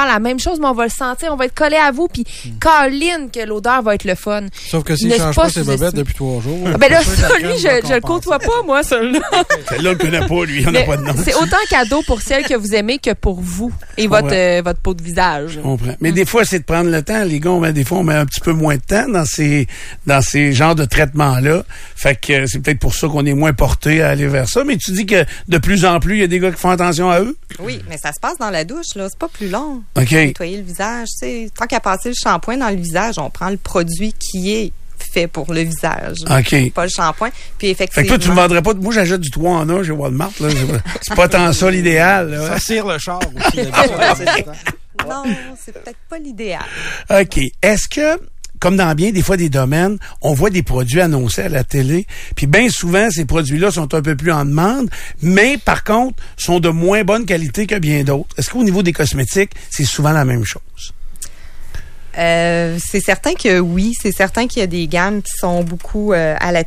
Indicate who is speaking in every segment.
Speaker 1: faire la même chose, mais on va le sentir, on va être collé à vous, puis câline que l'odeur va être le fun.
Speaker 2: Sauf que s'il ne change pas ses bobettes depuis 3 jours...
Speaker 1: Ben là, ça, lui, je le côtoie pas, moi, celui-là.
Speaker 3: Celle-là, on le connaît pas, lui, on n'a pas de nom.
Speaker 1: C'est autant cadeau pour celle que vous aimez que pour vous et votre peau de visage.
Speaker 3: Je comprends. Mais des fois, c'est de prendre le temps. Les gars, des fois, on met un petit peu moins de temps dans ces genres de traitements-là. Fait que c'est peut-être pour ça qu'on est moins porté à aller vers ça. Mais tu dis que de plus en plus, il y a des gars qui font attention à eux?
Speaker 4: Oui, mais ça se passe dans la douche, là. C'est pas plus long.
Speaker 3: OK.
Speaker 4: Nettoyer le visage, tu sais. Tant qu'à passer le shampoing dans le visage, on prend le produit qui est fait pour le visage.
Speaker 3: OK.
Speaker 4: Pas le shampoing. Puis effectivement.
Speaker 3: Fait que toi, tu me vendrais pas. Moi, j'achète du 3 en 1 chez Walmart, là. C'est pas tant ça l'idéal, là.
Speaker 2: Ça cire le char aussi.
Speaker 4: Non, c'est peut-être pas l'idéal.
Speaker 3: OK. Est-ce que, comme dans bien des fois des domaines, on voit des produits annoncés à la télé, puis bien souvent, ces produits-là sont un peu plus en demande, mais par contre, sont de moins bonne qualité que bien d'autres. Est-ce qu'au niveau des cosmétiques, c'est souvent la même chose?
Speaker 4: C'est certain que oui, c'est certain qu'il y a des gammes qui sont beaucoup à la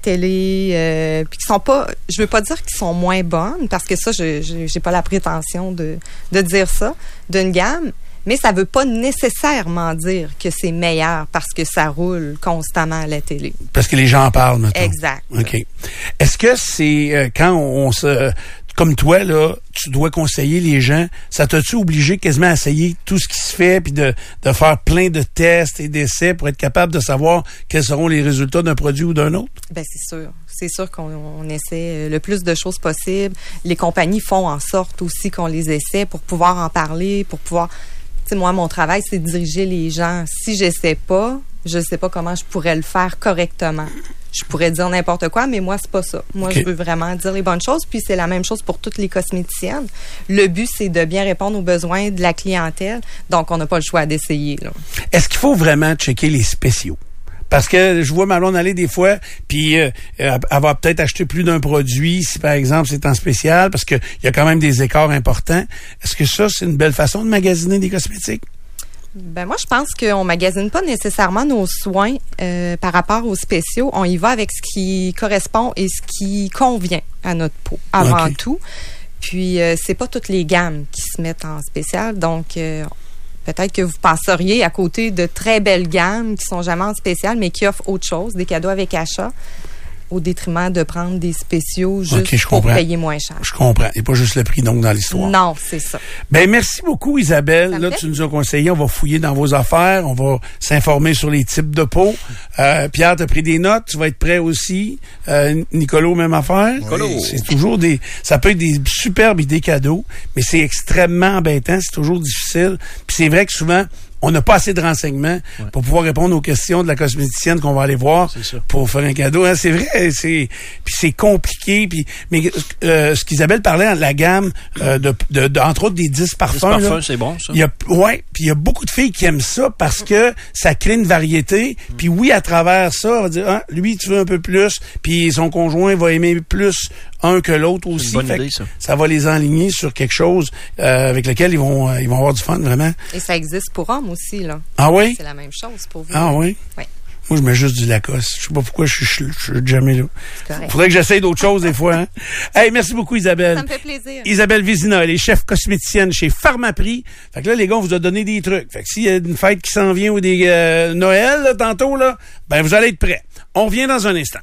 Speaker 4: télé, puis qui sont pas, je veux pas dire qu'ils sont moins bonnes, parce que ça, j'ai pas la prétention de dire ça, d'une gamme, mais ça veut pas nécessairement dire que c'est meilleur parce que ça roule constamment à la télé.
Speaker 3: Parce que les gens en parlent, maintenant.
Speaker 4: Exact.
Speaker 3: OK. Est-ce que c'est quand on se... Comme toi, là, tu dois conseiller les gens. Ça t'a-tu obligé quasiment à essayer tout ce qui se fait puis de faire plein de tests et d'essais pour être capable de savoir quels seront les résultats d'un produit ou d'un autre? Ben,
Speaker 4: c'est sûr. C'est sûr qu'on essaie le plus de choses possible. Les compagnies font en sorte aussi qu'on les essaie pour pouvoir en parler, pour pouvoir... Tu sais, moi, mon travail, c'est de diriger les gens. Si j'essaie pas, je sais pas comment je pourrais le faire correctement. Je pourrais dire n'importe quoi, mais moi, c'est pas ça. Moi, je veux vraiment dire les bonnes choses, puis c'est la même chose pour toutes les cosméticiennes. Le but, c'est de bien répondre aux besoins de la clientèle, donc on n'a pas le choix d'essayer, là.
Speaker 3: Est-ce qu'il faut vraiment checker les spéciaux? Parce que je vois ma blonde aller des fois, puis elle va peut-être acheter plus d'un produit, si par exemple c'est en spécial, parce qu'il y a quand même des écarts importants. Est-ce que ça, c'est une belle façon de magasiner des cosmétiques?
Speaker 4: Ben moi, je pense qu'on magasine pas nécessairement nos soins par rapport aux spéciaux. On y va avec ce qui correspond et ce qui convient à notre peau, avant tout. Puis, c'est pas toutes les gammes qui se mettent en spécial. Donc, peut-être que vous passeriez à côté de très belles gammes qui sont jamais en spécial, mais qui offrent autre chose, des cadeaux avec achat, au détriment de prendre des spéciaux juste pour payer moins cher.
Speaker 3: Je comprends. Et pas juste le prix, donc, dans l'histoire.
Speaker 4: Non, c'est ça.
Speaker 3: Ben, merci beaucoup, Isabelle. Là, tu nous as conseillé, on va fouiller dans vos affaires, on va s'informer sur les types de peau. Pierre, t'as pris des notes, tu vas être prêt aussi. Nicolo, même affaire.
Speaker 5: Nicolo.
Speaker 3: C'est toujours ça peut être des superbes idées cadeaux, mais c'est extrêmement embêtant, c'est toujours difficile. Puis c'est vrai que souvent, on n'a pas assez de renseignements pour pouvoir répondre aux questions de la cosméticienne qu'on va aller voir pour faire un cadeau. Hein, c'est vrai, puis c'est compliqué. Mais ce qu'Isabelle parlait, la gamme entre autres des 10 parfums. 10
Speaker 5: parfums, c'est bon, ça.
Speaker 3: Puis il y a beaucoup de filles qui aiment ça parce que ça crée une variété. Puis oui, à travers ça, on va dire, lui, tu veux un peu plus, puis son conjoint va aimer plus un que l'autre aussi.
Speaker 5: C'est une bonne idée, ça.
Speaker 3: Ça va les enligner sur quelque chose avec lequel ils vont avoir du fun, vraiment.
Speaker 4: Et ça existe pour hommes aussi, là.
Speaker 3: Ah oui?
Speaker 4: C'est la même chose pour vous.
Speaker 3: Ah oui?
Speaker 4: Oui.
Speaker 3: Moi, je mets juste du Lacoste. Je sais pas pourquoi je suis jamais là.
Speaker 4: Correct.
Speaker 3: Faudrait que j'essaye d'autres choses des fois. Hein? Hey, merci beaucoup, Isabelle.
Speaker 4: Ça me fait plaisir.
Speaker 3: Isabelle Vézina, elle est chef cosméticienne chez Pharmaprix. Fait que là, les gars, on vous a donné des trucs. Fait que s'il y a une fête qui s'en vient ou des Noël, là, tantôt, là, ben vous allez être prêts. On revient dans un instant.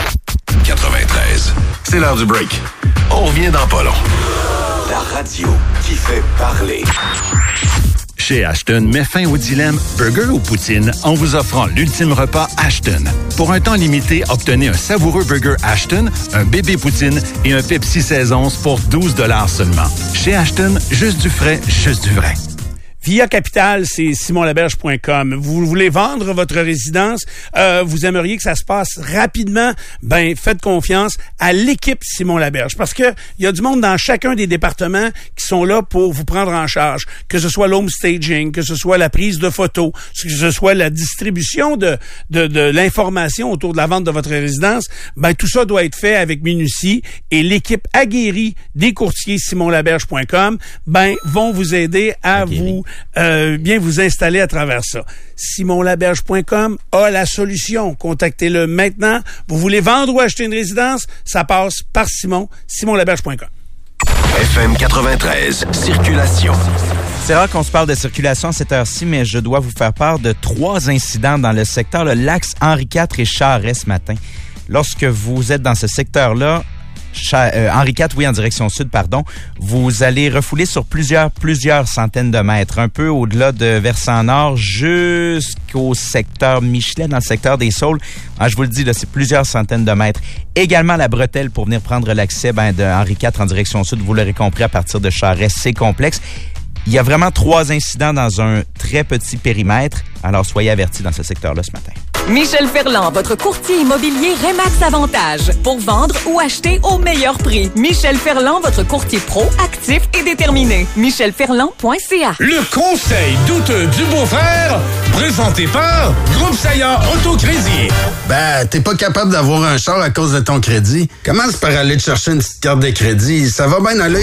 Speaker 6: 93. C'est l'heure du break. On revient dans pas long. La radio qui fait parler.
Speaker 7: Chez Ashton, met fin au dilemme burger ou poutine en vous offrant l'ultime repas Ashton. Pour un temps limité, obtenez un savoureux burger Ashton, un bébé poutine et un Pepsi 16 onces pour 12 $ seulement. Chez Ashton, juste du frais, juste du vrai.
Speaker 3: Via Capital, c'est simonlaberge.com. Vous voulez vendre votre résidence, vous aimeriez que ça se passe rapidement, ben faites confiance à l'équipe Simon Laberge parce que il y a du monde dans chacun des départements qui sont là pour vous prendre en charge, que ce soit l'home staging, que ce soit la prise de photos, que ce soit la distribution de l'information autour de la vente de votre résidence, ben tout ça doit être fait avec minutie et l'équipe aguerrie des courtiers simonlaberge.com ben vont vous aider à bien vous installer à travers ça. simonlaberge.com a la solution. Contactez-le maintenant. Vous voulez vendre ou acheter une résidence? Ça passe par Simon, simonlaberge.com.
Speaker 6: FM 93, circulation.
Speaker 5: C'est rare qu'on se parle de circulation à cette heure-ci, mais je dois vous faire part de 3 incidents dans le secteur, l'axe Henri IV et Charest ce matin. Lorsque vous êtes dans ce secteur-là, Henri IV, oui, en direction sud, pardon, vous allez refouler sur plusieurs centaines de mètres, un peu au-delà de Versant Nord jusqu'au secteur Michelet, dans le secteur des Saules. Je vous le dis, là, c'est plusieurs centaines de mètres. Également la bretelle pour venir prendre l'accès de Henri IV en direction sud, vous l'aurez compris, à partir de Charest, c'est complexe. Il y a vraiment 3 incidents dans un très petit périmètre, alors soyez avertis dans ce secteur-là ce matin.
Speaker 8: Michel Ferland, votre courtier immobilier Remax Avantage. Pour vendre ou acheter au meilleur prix. Michel Ferland, votre courtier pro, actif et déterminé. michelferland.ca.
Speaker 9: Le conseil douteux du beau-frère, présenté par Groupe Saillant Autocrédit.
Speaker 10: Ben, t'es pas capable d'avoir un char à cause de ton crédit. Commence par aller te chercher une petite carte de crédit. Ça va bien aller.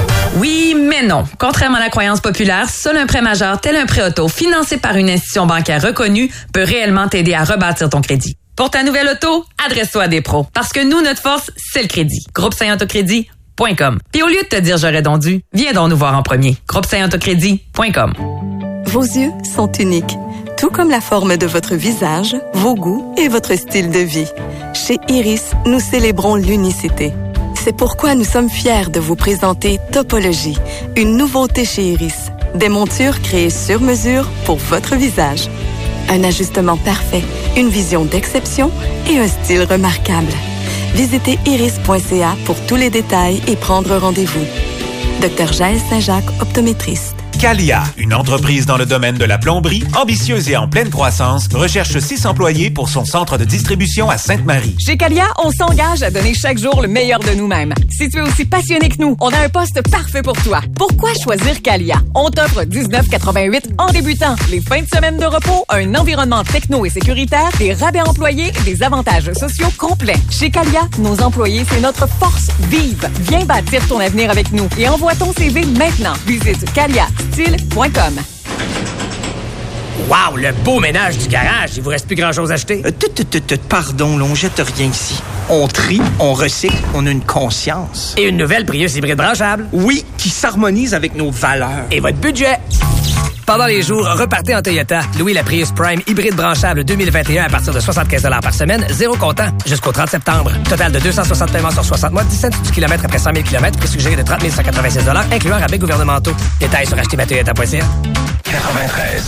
Speaker 11: Oui, mais non. Contrairement à la croyance populaire, seul un prêt majeur tel un prêt auto financé par une institution bancaire reconnue peut réellement t'aider à rebâtir ton crédit. Pour ta nouvelle auto, adresse-toi à des pros. Parce que nous, notre force, c'est le crédit. GroupeSaillantAutocrédit.com. Puis au lieu de te dire j'aurais donc dû, viens donc nous voir en premier. GroupeSaillantAutocrédit.com.
Speaker 12: Vos yeux sont uniques. Tout comme la forme de votre visage, vos goûts et votre style de vie. Chez Iris, nous célébrons l'unicité. C'est pourquoi nous sommes fiers de vous présenter Topologie, une nouveauté chez Iris. Des montures créées sur mesure pour votre visage. Un ajustement parfait, une vision d'exception et un style remarquable. Visitez iris.ca pour tous les détails et prendre rendez-vous. Dr Jaël Saint-Jacques, optométriste.
Speaker 13: Calia, une entreprise dans le domaine de la plomberie, ambitieuse et en pleine croissance, recherche 6 employés pour son centre de distribution à Sainte-Marie.
Speaker 8: Chez Calia, on s'engage à donner chaque jour le meilleur de nous-mêmes. Si tu es aussi passionné que nous, on a un poste parfait pour toi. Pourquoi choisir Calia? On t'offre $19,88 en débutant, les fins de semaine de repos, un environnement techno et sécuritaire, des rabais employés et des avantages sociaux complets. Chez Calia, nos employés, c'est notre force vive. Viens bâtir ton avenir avec nous et envoie ton CV maintenant. Visite Calia.com.
Speaker 14: Wow, le beau ménage du garage. Il vous reste plus grand-chose à acheter?
Speaker 15: Pardon, là, on jette rien ici. On trie, on recycle, on a une conscience.
Speaker 14: Et une nouvelle Prius hybride branchable?
Speaker 15: Oui, qui s'harmonise avec nos valeurs.
Speaker 14: Et votre budget? Pendant les jours, repartez en Toyota. Louez la Prius Prime hybride branchable 2021 à partir de 75 $ par semaine, 0 comptant, jusqu'au 30 septembre. Total de 260 paiements sur 60 mois, 17 du kilomètre après 100 000 km, prix suggéré de 30 196 $, incluant rabais gouvernementaux. Détails sur achetermatoyota.ca.
Speaker 6: 93.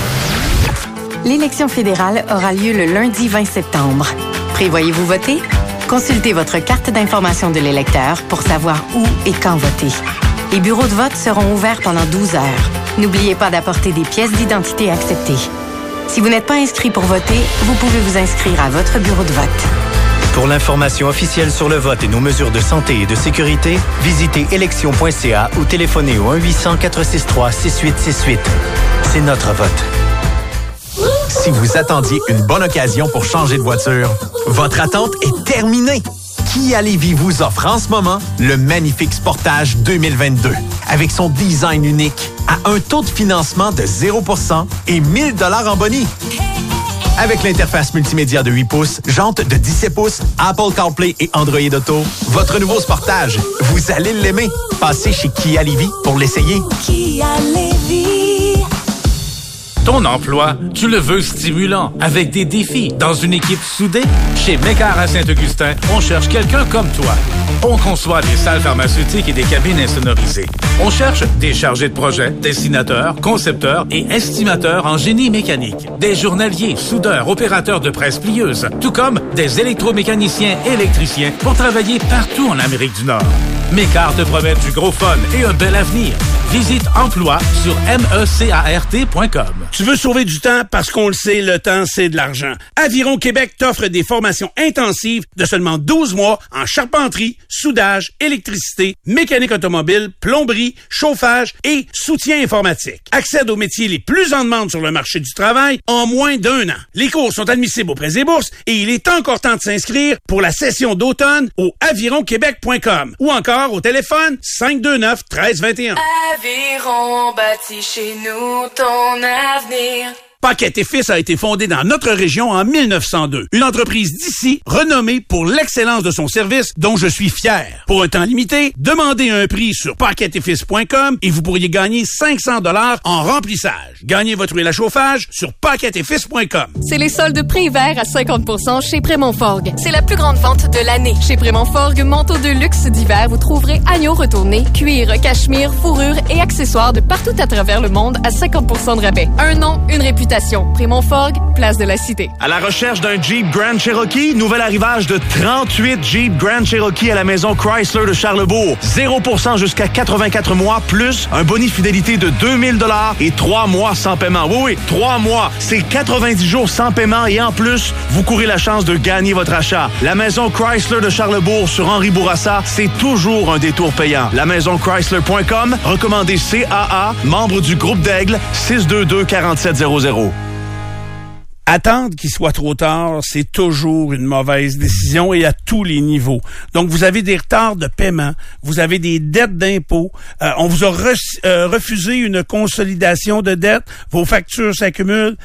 Speaker 16: L'élection fédérale aura lieu le lundi 20 septembre. Prévoyez-vous voter? Consultez votre carte d'information de l'électeur pour savoir où et quand voter. Les bureaux de vote seront ouverts pendant 12 heures. N'oubliez pas d'apporter des pièces d'identité acceptées. Si vous n'êtes pas inscrit pour voter, vous pouvez vous inscrire à votre bureau de vote.
Speaker 17: Pour l'information officielle sur le vote et nos mesures de santé et de sécurité, visitez élection.ca ou téléphonez au 1-800-463-6868. C'est notre vote.
Speaker 13: Si vous attendiez une bonne occasion pour changer de voiture, votre attente est terminée. Kia Lévis vous offre en ce moment le magnifique Sportage 2022 avec son design unique à un taux de financement de 0% et 1 000 $ en boni. Avec l'interface multimédia de 8 pouces, jantes de 17 pouces, Apple CarPlay et Android Auto, votre nouveau Sportage, vous allez l'aimer. Passez chez Kia Lévis pour l'essayer.
Speaker 18: Kia Lévis.
Speaker 19: Ton emploi, tu le veux stimulant, avec des défis, dans une équipe soudée? Chez Mécart à Saint-Augustin, on cherche quelqu'un comme toi. On conçoit des salles pharmaceutiques et des cabines insonorisées. On cherche des chargés de projet, dessinateurs, concepteurs et estimateurs en génie mécanique, des journaliers, soudeurs, opérateurs de presse plieuse, tout comme des électromécaniciens et électriciens pour travailler partout en Amérique du Nord. Mécart te promet du gros fun et un bel avenir. Visite emploi sur mecart.com.
Speaker 3: Tu veux sauver du temps parce qu'on le sait, le temps, c'est de l'argent. Aviron Québec t'offre des formations intensives de seulement 12 mois en charpenterie, soudage, électricité, mécanique automobile, plomberie, chauffage et soutien informatique. Accède aux métiers les plus en demande sur le marché du travail en moins d'1 an. Les cours sont admissibles au Prêts et Bourses et il est encore temps de s'inscrire pour la session d'automne au avironquebec.com ou encore au téléphone 529-1321.
Speaker 18: Aviron bâtit chez nous ton avenir.
Speaker 3: Paquette et Fils a été fondé dans notre région en 1902. Une entreprise d'ici, renommée pour l'excellence de son service, dont je suis fier. Pour un temps limité, demandez un prix sur paquetteetfils.com et vous pourriez gagner 500 $ en remplissage. Gagnez votre huile à chauffage sur paquetteetfils.com.
Speaker 20: C'est les soldes prix-hiver à 50 % chez Prémont Forgue. C'est la plus grande vente de l'année. Chez Prémont Forgue, manteaux de luxe d'hiver, vous trouverez agneaux retournés, cuir, cachemire, fourrure et accessoires de partout à travers le monde à 50 % de rabais. Un nom, une réputation. Prémont Forgue, place de la Cité.
Speaker 21: À la recherche d'un Jeep Grand Cherokee, nouvel arrivage de 38 Jeep Grand Cherokee à la maison Chrysler de Charlebourg. 0% jusqu'à 84 mois, plus un boni fidélité de 2000 $ et 3 mois sans paiement. Oui, 3 mois. C'est 90 jours sans paiement et en plus, vous courez la chance de gagner votre achat. La maison Chrysler de Charlebourg sur Henri Bourassa, c'est toujours un détour payant. La maison Chrysler.com, recommandé CAA, membre du groupe d'Aigle, 622-4700.
Speaker 3: Attendre qu'il soit trop tard, c'est toujours une mauvaise décision et à tous les niveaux. Donc, vous avez des retards de paiement, vous avez des dettes d'impôts, on vous a refusé une consolidation de dettes, vos factures s'accumulent.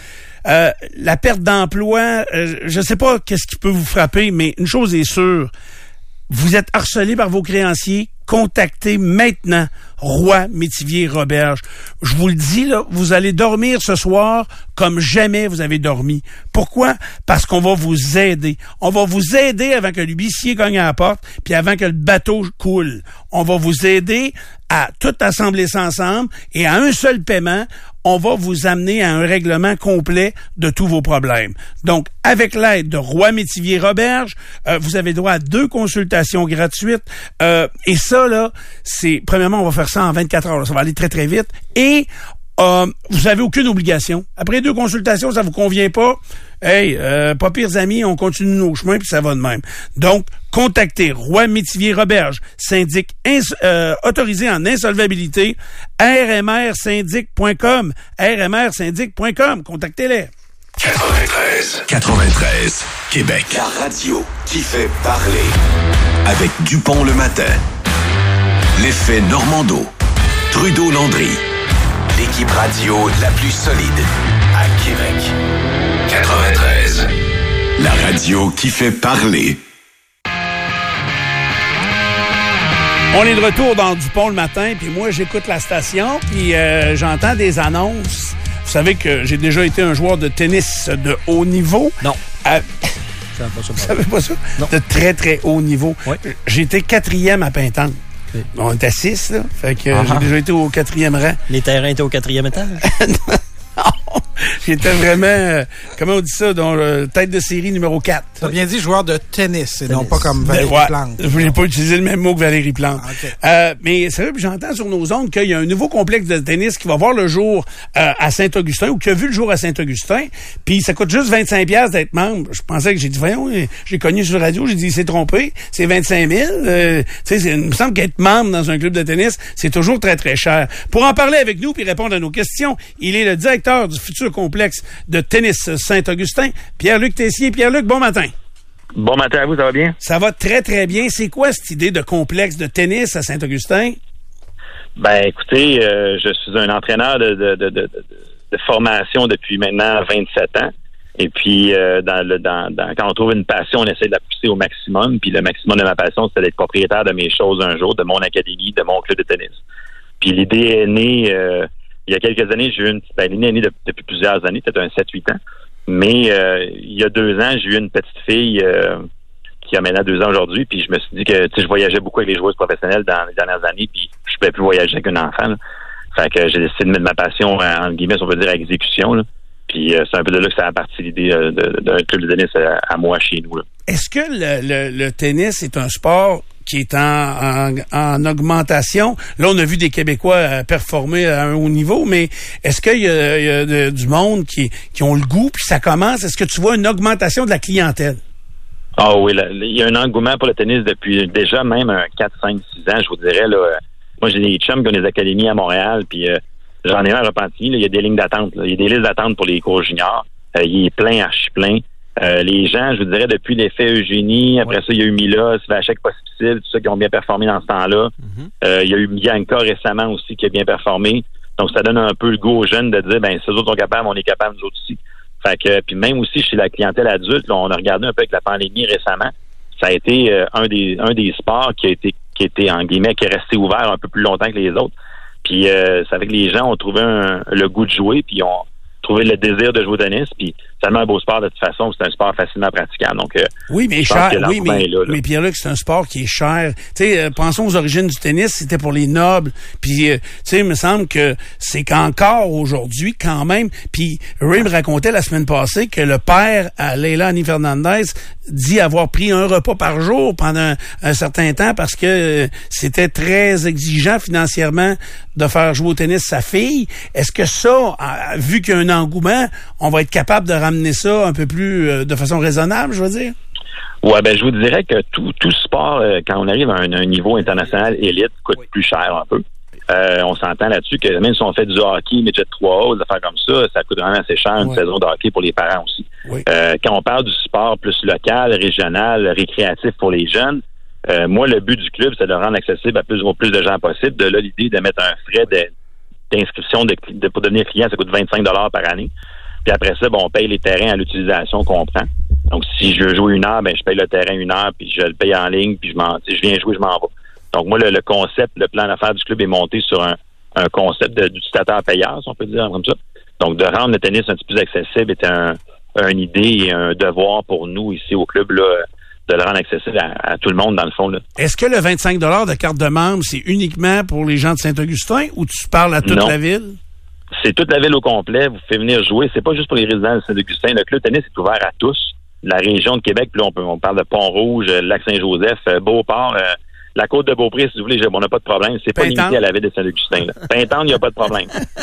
Speaker 3: La perte d'emploi, je sais pas qu'est-ce qui peut vous frapper, mais une chose est sûre, vous êtes harcelé par vos créanciers, contactez maintenant Roy Métivier Roberge. Je vous le dis, là, vous allez dormir ce soir comme jamais vous avez dormi. Pourquoi? Parce qu'on va vous aider. On va vous aider avant que l'huissier cogne à la porte, puis avant que le bateau coule. On va vous aider à tout assembler ça ensemble et à un seul paiement, on va vous amener à un règlement complet de tous vos problèmes. Donc, avec l'aide de Roy Métivier Roberge, vous avez droit à 2 consultations gratuites. Et ça, là, c'est, premièrement, on va faire ça en 24 heures. Ça va aller très, très vite. Et vous avez aucune obligation. Après 2 consultations, ça vous convient pas? Hey, pas pires amis, on continue nos chemins puis ça va de même. Donc, contactez Roy Métivier Roberge, syndic autorisé en insolvabilité, rmrsyndic.com, rmrsyndic.com. Contactez-les.
Speaker 6: 93, Québec. La radio qui fait parler. Avec Dupont le matin. L'effet Normando. Trudeau-Landry. L'équipe radio la plus solide à Québec. 93. La radio qui fait parler.
Speaker 3: On est de retour dans Dupont le matin, puis moi, j'écoute la station, puis j'entends des annonces. Vous savez que j'ai déjà été un joueur de tennis de haut niveau.
Speaker 22: Non.
Speaker 3: Vous savez pas ça? Non. De très, très haut niveau. Oui. J'ai été 4e à Pintante. Okay. On était 6, là. Fait que j'ai déjà été au 4e rang.
Speaker 22: Les terrains étaient au 4e étage?
Speaker 3: Non. J'étais vraiment, comment on dit ça, dans tête de série numéro 4.
Speaker 2: T'as bien dit joueur de tennis, et non pas comme Valérie Plante.
Speaker 3: Je voulais pas utiliser le même mot que Valérie Plante. Okay. Mais c'est vrai, j'entends sur nos ondes qu'il y a un nouveau complexe de tennis qui va voir le jour à Saint-Augustin, ou qui a vu le jour à Saint-Augustin, puis ça coûte juste 25$ d'être membre. Je pensais que j'ai dit, voyons, j'ai connu sur la radio, j'ai dit, il s'est trompé, c'est 25 000. Tu sais, il me semble qu'être membre dans un club de tennis, c'est toujours très, très cher. Pour en parler avec nous puis répondre à nos questions, il est le directeur du futur complexe de tennis Saint-Augustin, Pierre-Luc Tessier. Pierre-Luc, bon matin.
Speaker 23: Bon matin à vous, ça va bien?
Speaker 3: Ça va très, très bien. C'est quoi cette idée de complexe de tennis à Saint-Augustin?
Speaker 23: Ben, écoutez, je suis un entraîneur de formation depuis maintenant 27 ans. Et puis, quand on trouve une passion, on essaie de la pousser au maximum. Puis le maximum de ma passion, c'est d'être propriétaire de mes choses un jour, de mon académie, de mon club de tennis. Puis l'idée est née... il y a quelques années, j'ai eu l'idée est née depuis plusieurs années, peut-être un 7-8 ans. Mais il y a 2 ans, j'ai eu une petite fille qui a maintenant 2 ans aujourd'hui. Puis je me suis dit que je voyageais beaucoup avec les joueuses professionnelles dans les dernières années. Puis je ne pouvais plus voyager avec un enfant. Là. Fait que j'ai décidé de mettre ma passion, entre guillemets, on peut dire, à exécution. Là. Puis c'est un peu de là que ça a parti l'idée d'un club de tennis à moi chez nous. Là.
Speaker 3: Est-ce que le tennis est un sport qui est en augmentation? Là, on a vu des Québécois performer à un haut niveau, mais est-ce qu'il y a du monde qui ont le goût, puis ça commence? Est-ce que tu vois une augmentation de la clientèle?
Speaker 23: Ah oui, il y a un engouement pour le tennis depuis déjà même 4, 5, 6 ans, je vous dirais. Là, moi, j'ai des chums qui ont des académies à Montréal, puis j'en ai un à Repentigny. Il y a des lignes d'attente. Il y a des listes d'attente pour les cours juniors. Il est plein, archi plein. Les gens, je vous dirais, depuis l'effet Eugénie, après ça, il y a eu Mila, Svachek Possible, tout ça qui ont bien performé dans ce temps-là. Il y a eu Bianca récemment aussi qui a bien performé. Donc, ça donne un peu le goût aux jeunes de dire, ben, ces autres sont capables, on est capables, nous autres aussi. Fait que, puis même aussi chez la clientèle adulte, là, on a regardé un peu avec la pandémie récemment, ça a été un des sports qui a été, en guillemets, qui est resté ouvert un peu plus longtemps que les autres. Puis, ça fait que les gens ont trouvé le goût de jouer, puis ont trouvé le désir de jouer au tennis, puis c'est tellement un beau sport de toute façon, c'est un sport facilement praticable. Donc,
Speaker 3: oui, mais cher, oui, mais Pierre-Luc, c'est un sport qui est cher. Tu sais, pensons aux origines du tennis, c'était pour les nobles, puis tu sais, il me semble que c'est qu'encore aujourd'hui, quand même, puis Ray me racontait la semaine passée que le père à Leila Annie Fernandez dit avoir pris un repas par jour pendant un certain temps parce que c'était très exigeant financièrement de faire jouer au tennis sa fille. Est-ce que ça, vu qu'il y a un engouement, on va être capable de ramener ça un peu plus de façon raisonnable, je veux dire?
Speaker 23: Ouais, ben je vous dirais que tout sport, quand on arrive à un niveau international élite, coûte plus cher un peu. On s'entend là-dessus que même si on fait du hockey, midget 3A, des affaires comme ça coûte vraiment assez cher une saison de hockey pour les parents aussi. Oui. Quand on parle du sport plus local, régional, récréatif pour les jeunes, moi, le but du club, c'est de rendre accessible à plus de gens possible. De là, l'idée de mettre un frais d'inscription pour devenir client, ça coûte 25 $ par année. Puis après ça, on paye les terrains à l'utilisation qu'on prend. Donc, si je veux jouer 1 heure, je paye le terrain 1 heure, puis je le paye en ligne, puis si je viens jouer, je m'en vais. Donc, moi, le concept, le plan d'affaires du club est monté sur un concept d'utilisateur payeur, si on peut dire comme ça. Donc, de rendre le tennis un petit peu plus accessible était une idée et un devoir pour nous ici au club, là, de le rendre accessible à tout le monde, dans le fond. Là.
Speaker 3: Est-ce que le 25 $ de carte de membre, c'est uniquement pour les gens de Saint-Augustin ou tu parles à toute la ville?
Speaker 23: C'est toute la ville au complet. Vous pouvez venir jouer. C'est pas juste pour les résidents de Saint-Augustin. Le club tennis est ouvert à tous. La région de Québec, puis là, on parle de Pont-Rouge, Lac-Saint-Joseph, Beauport, la côte de Beaupré, si vous voulez, on n'a pas de problème. C'est pas limité à la ville de Saint-Augustin. Pintante, il n'y a pas de problème.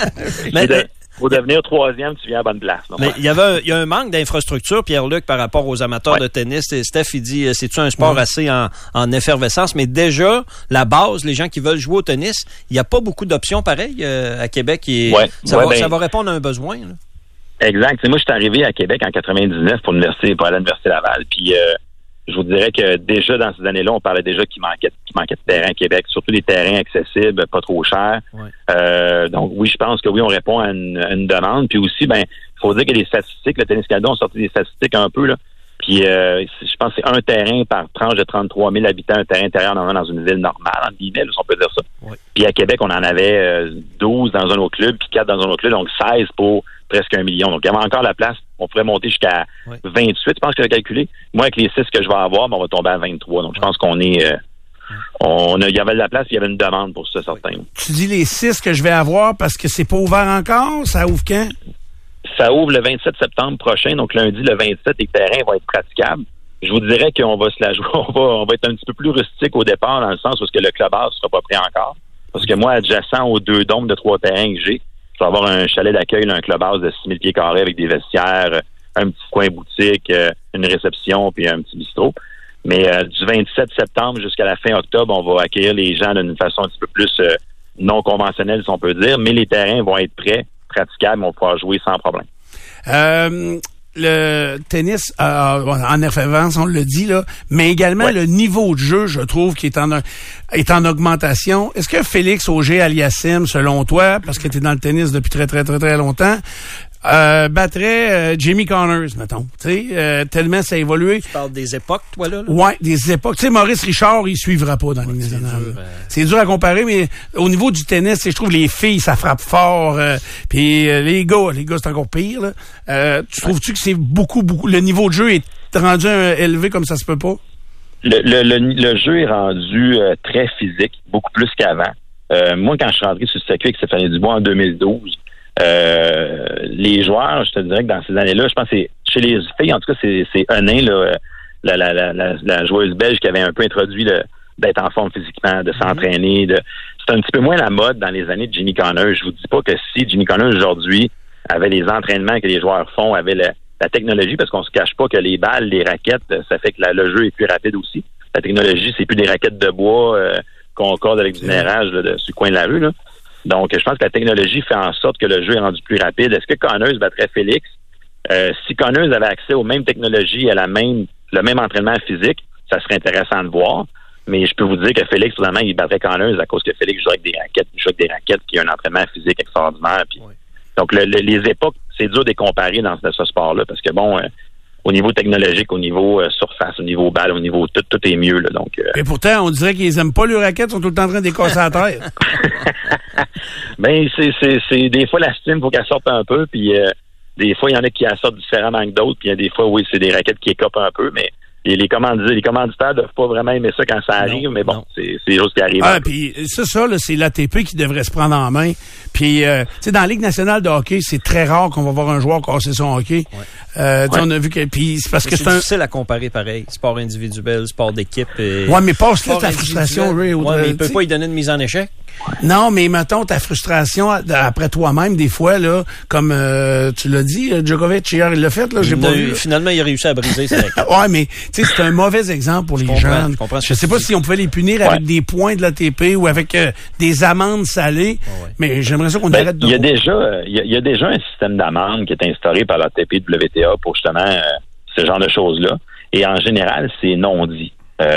Speaker 23: Pour devenir 3e, tu viens à la bonne place.
Speaker 1: Mais il y a un manque d'infrastructure, Pierre-Luc, par rapport aux amateurs de tennis. Et Steph, il dit, c'est-tu un sport assez en effervescence? Mais déjà, la base, les gens qui veulent jouer au tennis, il n'y a pas beaucoup d'options pareilles à Québec. Ça va répondre à un besoin. Là.
Speaker 23: Exact. Moi, je suis arrivé à Québec en 99 pour aller à l'Université Laval. Puis, je vous dirais que déjà dans ces années-là, on parlait déjà qu'il manquait de terrain à Québec, surtout des terrains accessibles, pas trop chers. Ouais. Donc oui, je pense que oui, on répond à une demande. Puis aussi, il faut dire que les statistiques, le Tennis Canada ont sorti des statistiques un peu là. Puis je pense que c'est un terrain par tranche de 33 000 habitants, un terrain intérieur normalement dans une ville normale, entre guillemets, si on peut dire ça. Ouais. Puis à Québec, on en avait 12 dans un autre club, puis 4 dans un autre club, donc 16 pour presque 1 million. Donc il y avait encore la place. On pourrait monter jusqu'à 28, je pense que j'ai calculé. Moi, avec les 6 que je vais avoir, on va tomber à 23. Donc je pense qu'on est... il y avait de la place, il y avait une demande pour ça, certain.
Speaker 3: Tu dis les 6 que je vais avoir parce que c'est pas ouvert encore? Ça ouvre quand?
Speaker 23: Ça ouvre le 27 septembre prochain, donc lundi, le 27, les terrains vont être praticables. Je vous dirais qu'on va se la jouer, on va être un petit peu plus rustique au départ, dans le sens où le clubhouse ne sera pas prêt encore. Parce que moi, adjacent aux 2 dômes de 3 terrains que j'ai, je vais avoir un chalet d'accueil, un clubhouse de 6 000 pieds carrés avec des vestiaires, un petit coin boutique, une réception, puis un petit bistrot. Mais du 27 septembre jusqu'à la fin octobre, on va accueillir les gens d'une façon un petit peu plus non conventionnelle, si on peut dire, mais les terrains vont être prêts, praticables, on va pouvoir jouer sans problème.
Speaker 3: Le tennis en effervescence, on le dit là, mais également le niveau de jeu, je trouve, qui est en augmentation. Est-ce que Félix Auger-Aliassime, selon toi, parce que tu es dans le tennis depuis très, très, très, très longtemps, battrait Jimmy Connors, mettons. Tu sais, tellement ça a évolué.
Speaker 1: Tu parles des époques, toi, là?
Speaker 3: Ouais, des époques. Tu sais, Maurice Richard, il suivra pas dans les nationales. C'est dur à comparer, mais au niveau du tennis, je trouve les filles, ça frappe fort. Puis les gars, c'est encore pire. Là. Tu trouves-tu que c'est beaucoup, le niveau de jeu est rendu élevé comme ça se peut pas?
Speaker 23: Le jeu est rendu très physique, beaucoup plus qu'avant. Moi, quand je suis rentré sur le circuit avec Stéphanie Dubois en 2012, les joueurs, je te dirais que dans ces années-là, je pense que c'est chez les filles, en tout cas, c'est Henin, là, la joueuse belge qui avait un peu introduit d'être en forme physiquement, de s'entraîner. C'est un petit peu moins la mode dans les années de Jimmy Connors. Je vous dis pas que si Jimmy Connors aujourd'hui avait les entraînements que les joueurs font, avait la technologie, parce qu'on se cache pas que les balles, les raquettes, ça fait que le jeu est plus rapide aussi. La technologie, c'est plus des raquettes de bois qu'on corde avec du nerrage sur le coin de la rue, là. Donc, je pense que la technologie fait en sorte que le jeu est rendu plus rapide. Est-ce que Connors battrait Félix? Si Connors avait accès aux mêmes technologies, à le même entraînement physique, ça serait intéressant de voir. Mais je peux vous dire que Félix, finalement, il battrait Connors à cause que Félix joue avec des raquettes, qui a un entraînement physique extraordinaire. Puis, donc, les époques, c'est dur de les comparer dans ce sport-là, parce que bon, au niveau technologique, au niveau surface, au niveau balle, au niveau tout est mieux. Là, donc,
Speaker 3: Et pourtant, on dirait qu'ils aiment pas les raquettes, ils sont tout le temps en train de les casser à terre.
Speaker 23: Ben, c'est des fois la stime, faut qu'elle sorte un peu, puis des fois, il y en a qui la sortent différemment que d'autres, puis des fois, oui, c'est des raquettes qui écopent un peu, mais les commanditaires doivent pas vraiment aimer ça quand ça arrive, mais bon, c'est des choses qui arrivent.
Speaker 3: Ah, puis ça, là, c'est l'ATP qui devrait se prendre en main. Puis, tu sais, dans la Ligue nationale de hockey, c'est très rare qu'on va voir un joueur casser son hockey. On a vu que, puis c'est parce que c'est
Speaker 1: difficile à comparer pareil. Sport individuel, sport d'équipe.
Speaker 3: Ouais, mais passe-le ta frustration, Ray.
Speaker 1: Ouais, mais il peut pas y donner une mise en échec.
Speaker 3: Non, mais mettons ta frustration après toi-même, des fois, là, comme tu l'as dit, Djokovic, hier, il l'a fait, là, j'ai pas vu.
Speaker 1: Finalement, il a réussi à briser ça.
Speaker 3: Ouais, mais tu sais, c'est un mauvais exemple pour les jeunes. Je sais pas si on pouvait les punir avec des points de l'ATP ou avec des amendes salées, mais j'aimerais ça qu'on arrête de...
Speaker 23: Il y a déjà un système d'amende qui est instauré par l'ATP et WTA pour justement ce genre de choses-là. Et en général, c'est non dit.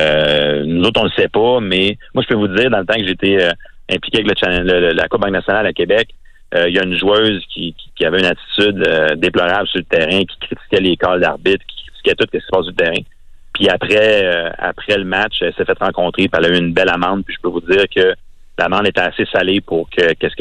Speaker 23: Nous autres, on le sait pas, mais moi, je peux vous dire, dans le temps que j'étais impliqué avec la Coupe Banque nationale à Québec, il y a une joueuse qui avait une attitude déplorable sur le terrain, qui critiquait les calls d'arbitre, qui critiquait tout ce qui se passe sur le terrain. Puis après le match, elle s'est fait rencontrer, puis elle a eu une belle amende, puis je peux vous dire que l'amende était assez salée pour que qu'est-ce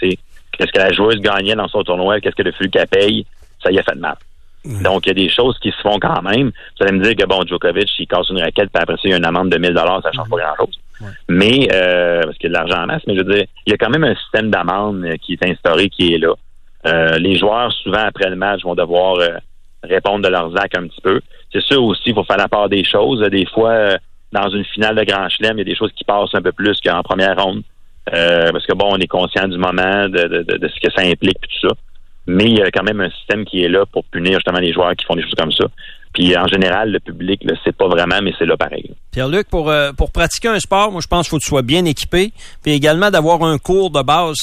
Speaker 23: que la joueuse gagnait dans son tournoi, qu'est-ce qu'elle a fallu qu'elle paye, ça y a fait de mal. Donc, il y a des choses qui se font quand même. Vous allez me dire que, bon, Djokovic, il casse une raquette, puis après ça, il y a une amende de 1000 $, ça change pas grand-chose. Mais, parce qu'il y a de l'argent en masse, mais je veux dire, il y a quand même un système d'amende qui est instauré, qui est là. Les joueurs, souvent, après le match, vont devoir répondre de leurs actes un petit peu. C'est sûr aussi, il faut faire la part des choses. Des fois, dans une finale de Grand Chelem, il y a des choses qui passent un peu plus qu'en première ronde. Parce que, bon, on est conscient du moment, de ce que ça implique, tout ça. Mais il y a quand même un système qui est là pour punir justement les joueurs qui font des choses comme ça. Puis en général, le public le sait pas vraiment, mais c'est là pareil.
Speaker 1: Pierre-Luc, pour pratiquer un sport, moi je pense qu'il faut que tu sois bien équipé. Puis également d'avoir un cours de base,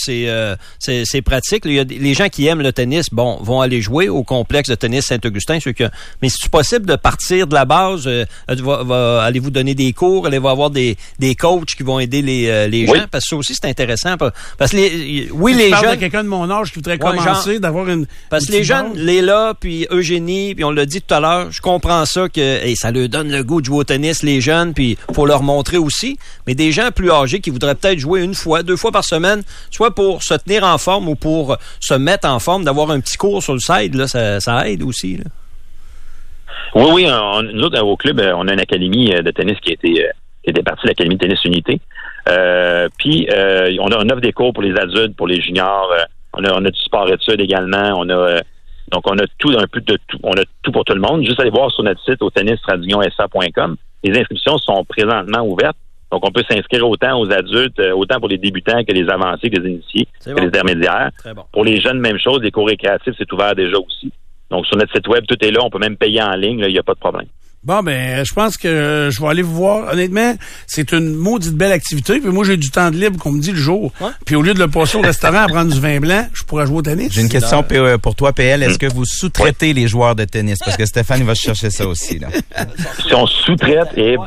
Speaker 1: c'est pratique. Il y a les gens qui aiment le tennis, bon, vont aller jouer au complexe de tennis Saint-Augustin. Mais c'est possible de partir de la base, allez-vous donner des cours, allez-vous avoir des coachs qui vont aider les gens, parce que ça aussi c'est intéressant. Parce que les jeunes,
Speaker 3: quelqu'un de mon âge qui voudrait commencer, d'avoir une
Speaker 1: parce que les jeunes, Léla puis Eugénie, puis on l'a dit tout à l'heure, je comprends ça que ça leur donne le goût de jouer au tennis, les jeunes, puis faut leur montrer aussi. Mais des gens plus âgés qui voudraient peut-être jouer 1 fois, 2 fois par semaine, soit pour se tenir en forme ou pour se mettre en forme, d'avoir un petit cours sur le side, là, ça aide aussi. Là.
Speaker 23: Oui, nous autres, au club, on a une académie de tennis qui était partie de l'Académie de tennis Unité. Puis, on offre des cours pour les adultes, pour les juniors. On a du sport-études également. Donc, on a tout, un peu de tout. On a tout pour tout le monde. Juste aller voir sur notre site au tennisradionsa.com. Les inscriptions sont présentement ouvertes. Donc, on peut s'inscrire autant aux adultes, autant pour les débutants que les avancés, que les initiés, que les intermédiaires.
Speaker 1: Bon.
Speaker 23: Pour les jeunes, même chose. Les cours récréatifs, c'est ouvert déjà aussi. Donc, sur notre site web, tout est là. On peut même payer en ligne. Il n'y a pas de problème.
Speaker 3: Bon, ben, je pense que je vais aller vous voir. Honnêtement, c'est une maudite belle activité. Puis moi, j'ai du temps de libre, qu'on me dit le jour. Ouais. Puis au lieu de le passer au restaurant à prendre du vin blanc, je pourrais jouer au tennis.
Speaker 5: J'ai une question pour toi, PL. Est-ce que vous sous-traitez les joueurs de tennis? Parce que Stéphane, il va chercher ça aussi, là.
Speaker 23: Si on sous-traite,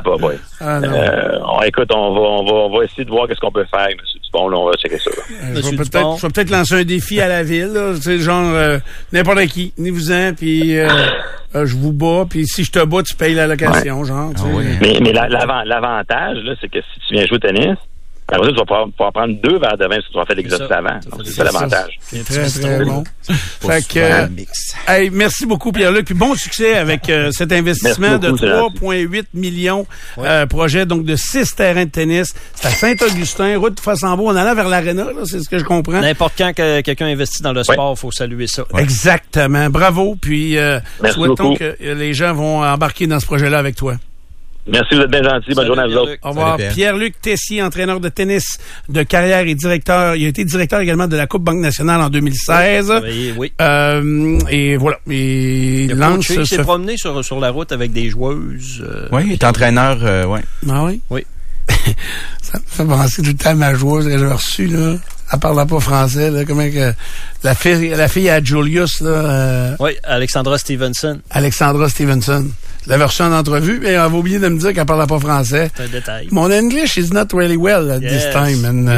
Speaker 23: écoute, on va essayer de voir qu'est-ce qu'on peut faire, M. Dupont. Là, on va checker ça.
Speaker 3: Je vais peut-être lancer un défi à la ville, là. C'est genre, n'importe qui. Venez-vous-en, puis je vous bats, puis si je te bats, tu payes la location, genre.
Speaker 23: Mais l'avantage, là, c'est que si tu viens jouer au tennis, après ça, tu vas pouvoir prendre 2 verres de vin si tu vas faire l'exercice avant. C'est ça l'avantage.
Speaker 3: C'est très, très bon. Fait que, hey, merci beaucoup, Pierre-Luc. Puis bon succès avec cet investissement de 3,8 millions. Projet donc de 6 terrains de tennis. C'est à Saint-Augustin, route de Fossambeau. On allait vers l'aréna, là, c'est ce que je comprends.
Speaker 1: N'importe quand que quelqu'un investit dans le sport, il faut saluer ça.
Speaker 3: Ouais. Exactement. Bravo. Puis souhaitons
Speaker 23: beaucoup.
Speaker 3: que les gens vont embarquer dans ce projet-là avec toi.
Speaker 23: Merci, vous êtes bien gentil. Bonne journée à vous autres.
Speaker 3: Au revoir. Pierre-Luc Tessier, entraîneur de tennis de carrière et directeur. Il a été directeur également de la Coupe Banque nationale en 2016.
Speaker 1: Oui.
Speaker 3: Et voilà.
Speaker 1: Il s'est promené sur la route avec des joueuses.
Speaker 5: Oui, il est entraîneur, oui.
Speaker 3: Ah oui?
Speaker 1: Oui.
Speaker 3: Ça me fait penser tout le temps à ma joueuse que j'ai reçue, là. Elle parlait pas français, là. Comment que la fille à Julius, là.
Speaker 1: Oui, Alexandra Stevenson.
Speaker 3: la version en entrevue, et elle avait oublié de me dire qu'elle parlait pas français.
Speaker 1: C'est un détail.
Speaker 3: Mon English is not really well at this time. And,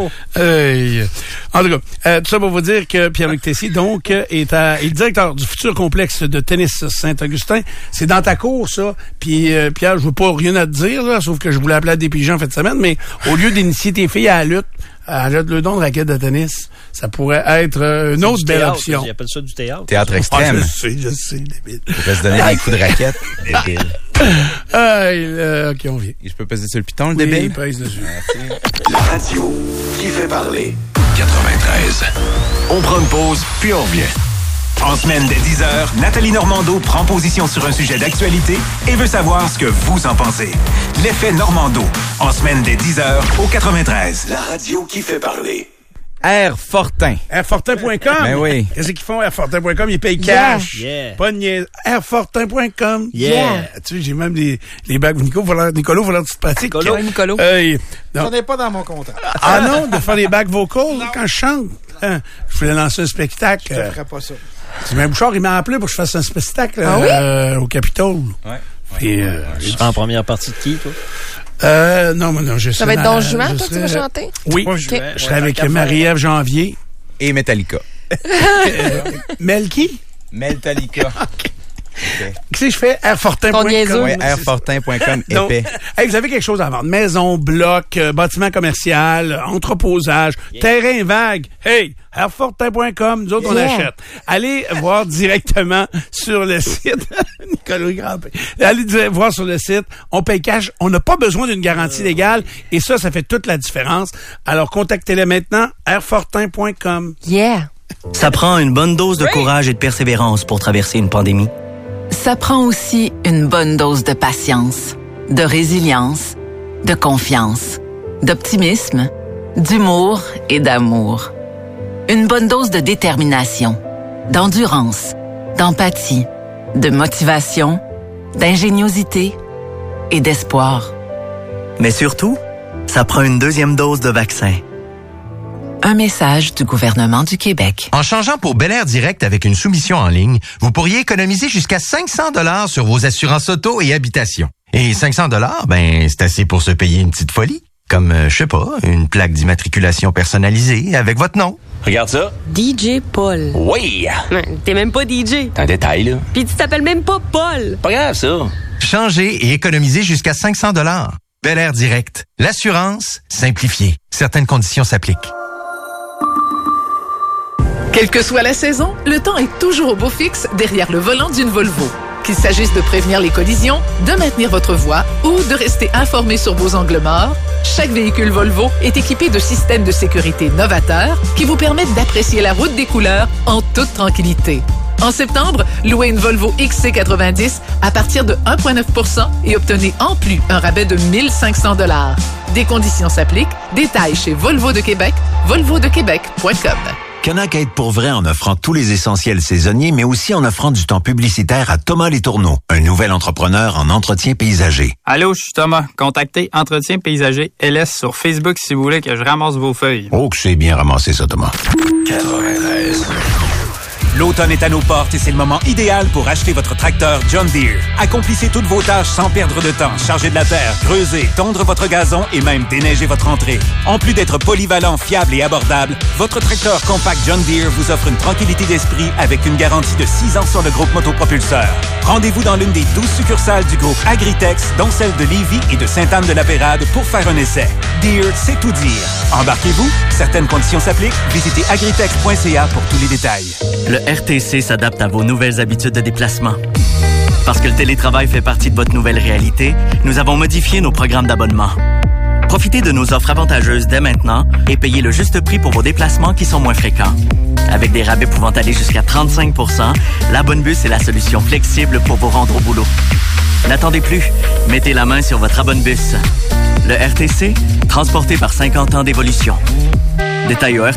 Speaker 3: en tout cas, tout ça pour vous dire que Pierre-Luc Tessier, donc, est directeur du futur complexe de tennis Saint-Augustin. C'est dans ta cour, ça. Puis, Pierre, je veux pas rien à te dire, là, sauf que je voulais appeler à des pigeons en fin de semaine, mais au lieu d'initier tes filles à la lutte, le don de raquette de tennis, ça pourrait être une autre belle option.
Speaker 1: Ils appellent ça du théâtre.
Speaker 5: Théâtre extrême.
Speaker 3: Je sais, débile.
Speaker 5: On pourrait se donner des coups de raquette. Débile.
Speaker 3: OK, on vient.
Speaker 5: Je peux peser sur le piton, le
Speaker 3: Oui,
Speaker 5: débile?
Speaker 3: pèse dessus.
Speaker 6: La radio qui fait parler. 93. On prend une pause, puis on revient. En semaine dès 10h, Nathalie Normando prend position sur un sujet d'actualité et veut savoir ce que vous en pensez. L'effet Normando. En semaine dès 10h au 93. La radio qui fait parler.
Speaker 5: Airfortin.
Speaker 3: Airfortin.com.
Speaker 5: Ben oui.
Speaker 3: Qu'est-ce qu'ils font, Airfortin.com? Ils payent cash.
Speaker 1: Yeah.
Speaker 3: Pas de niaise. Airfortin.com.
Speaker 1: Yeah.
Speaker 3: Tu sais, j'ai même les bagues. Nicolas, il va leur une petite pratique.
Speaker 1: Nicolas.
Speaker 2: Ça n'est pas dans mon contrat.
Speaker 3: Ah non, de faire des bacs vocaux quand je chante. Hein? Je voulais lancer un spectacle.
Speaker 2: Je ne ferai pas ça.
Speaker 3: Sylvain Bouchard, il m'a appelé pour que je fasse un spectacle au Capitole.
Speaker 5: Ouais.
Speaker 3: Puis,
Speaker 1: Tu seras en première partie de qui, toi?
Speaker 3: Non, je sais.
Speaker 4: Ça va être Don Juan, toi, tu vas chanter?
Speaker 3: Oui.
Speaker 4: Okay.
Speaker 3: Je serai avec Marie-Ève Janvier.
Speaker 5: Et Metallica.
Speaker 3: Melky?
Speaker 5: Metallica.
Speaker 3: Okay. Qu'est-ce que je fais? Airfortin.com.
Speaker 5: Oui, airfortin.com, épais.
Speaker 3: Hey, vous avez quelque chose à vendre. Maison, bloc, bâtiment commercial, entreposage, terrain vague. Hey, airfortin.com, nous autres, on achète. Allez voir directement sur le site. Nicolas Grampé. Allez voir sur le site. On paye cash. On n'a pas besoin d'une garantie légale. Et ça fait toute la différence. Alors, contactez-les maintenant. airfortin.com.
Speaker 4: Yeah.
Speaker 15: Ça prend une bonne dose de courage et de persévérance pour traverser une pandémie.
Speaker 11: Ça prend aussi une bonne dose de patience, de résilience, de confiance, d'optimisme, d'humour et d'amour. Une bonne dose de détermination, d'endurance, d'empathie, de motivation, d'ingéniosité et d'espoir.
Speaker 15: Mais surtout, ça prend une deuxième dose de vaccin.
Speaker 11: Un message du gouvernement du Québec.
Speaker 7: En changeant pour Bel Air Direct avec une soumission en ligne, vous pourriez économiser jusqu'à 500 $ sur vos assurances auto et habitation. Et 500 $, c'est assez pour se payer une petite folie. Comme, je sais pas, une plaque d'immatriculation personnalisée avec votre nom.
Speaker 22: Regarde ça.
Speaker 24: DJ Paul.
Speaker 22: Oui!
Speaker 24: T'es même pas DJ.
Speaker 22: C'est un détail, là.
Speaker 24: Puis tu t'appelles même pas Paul.
Speaker 22: Pas grave, ça.
Speaker 7: Changez et économisez jusqu'à 500 $. Bel Air Direct. L'assurance simplifiée. Certaines conditions s'appliquent.
Speaker 25: Quelle que soit la saison, le temps est toujours au beau fixe derrière le volant d'une Volvo. Qu'il s'agisse de prévenir les collisions, de maintenir votre voie ou de rester informé sur vos angles morts, chaque véhicule Volvo est équipé de systèmes de sécurité novateurs qui vous permettent d'apprécier la route des couleurs en toute tranquillité. En septembre, louez une Volvo XC90 à partir de 1,9% et obtenez en plus un rabais de 1 500 $. Des conditions s'appliquent. Détails chez Volvo de Québec, volvodequebec.com.
Speaker 26: Canac aide pour vrai en offrant tous les essentiels saisonniers, mais aussi en offrant du temps publicitaire à Thomas Letourneau, un nouvel entrepreneur en entretien paysager.
Speaker 27: Allô, je suis Thomas. Contactez Entretien Paysager LS sur Facebook si vous voulez que je ramasse vos feuilles.
Speaker 26: Oh, que c'est bien ramassé ça, Thomas.
Speaker 6: 93.
Speaker 13: L'automne est à nos portes et c'est le moment idéal pour acheter votre tracteur John Deere. Accomplissez toutes vos tâches sans perdre de temps. Charger de la terre, creuser, tondre votre gazon et même déneiger votre entrée. En plus d'être polyvalent, fiable et abordable, votre tracteur compact John Deere vous offre une tranquillité d'esprit avec une garantie de 6 ans sur le groupe motopropulseur. Rendez-vous dans l'une des 12 succursales du groupe Agritex, dont celle de Lévis et de Sainte-Anne-de-la-Pérade pour faire un essai. Deere, c'est tout dire. Embarquez-vous, certaines conditions s'appliquent. Visitez agritex.ca pour tous les détails.
Speaker 15: Le RTC s'adapte à vos nouvelles habitudes de déplacement. Parce que le télétravail fait partie de votre nouvelle réalité, nous avons modifié nos programmes d'abonnement. Profitez de nos offres avantageuses dès maintenant et payez le juste prix pour vos déplacements qui sont moins fréquents. Avec des rabais pouvant aller jusqu'à 35 %, la Bonne Bus est la solution flexible pour vous rendre au boulot. N'attendez plus, mettez la main sur votre Abonne-Bus. Le RTC, transporté par 50 ans d'évolution. Détail au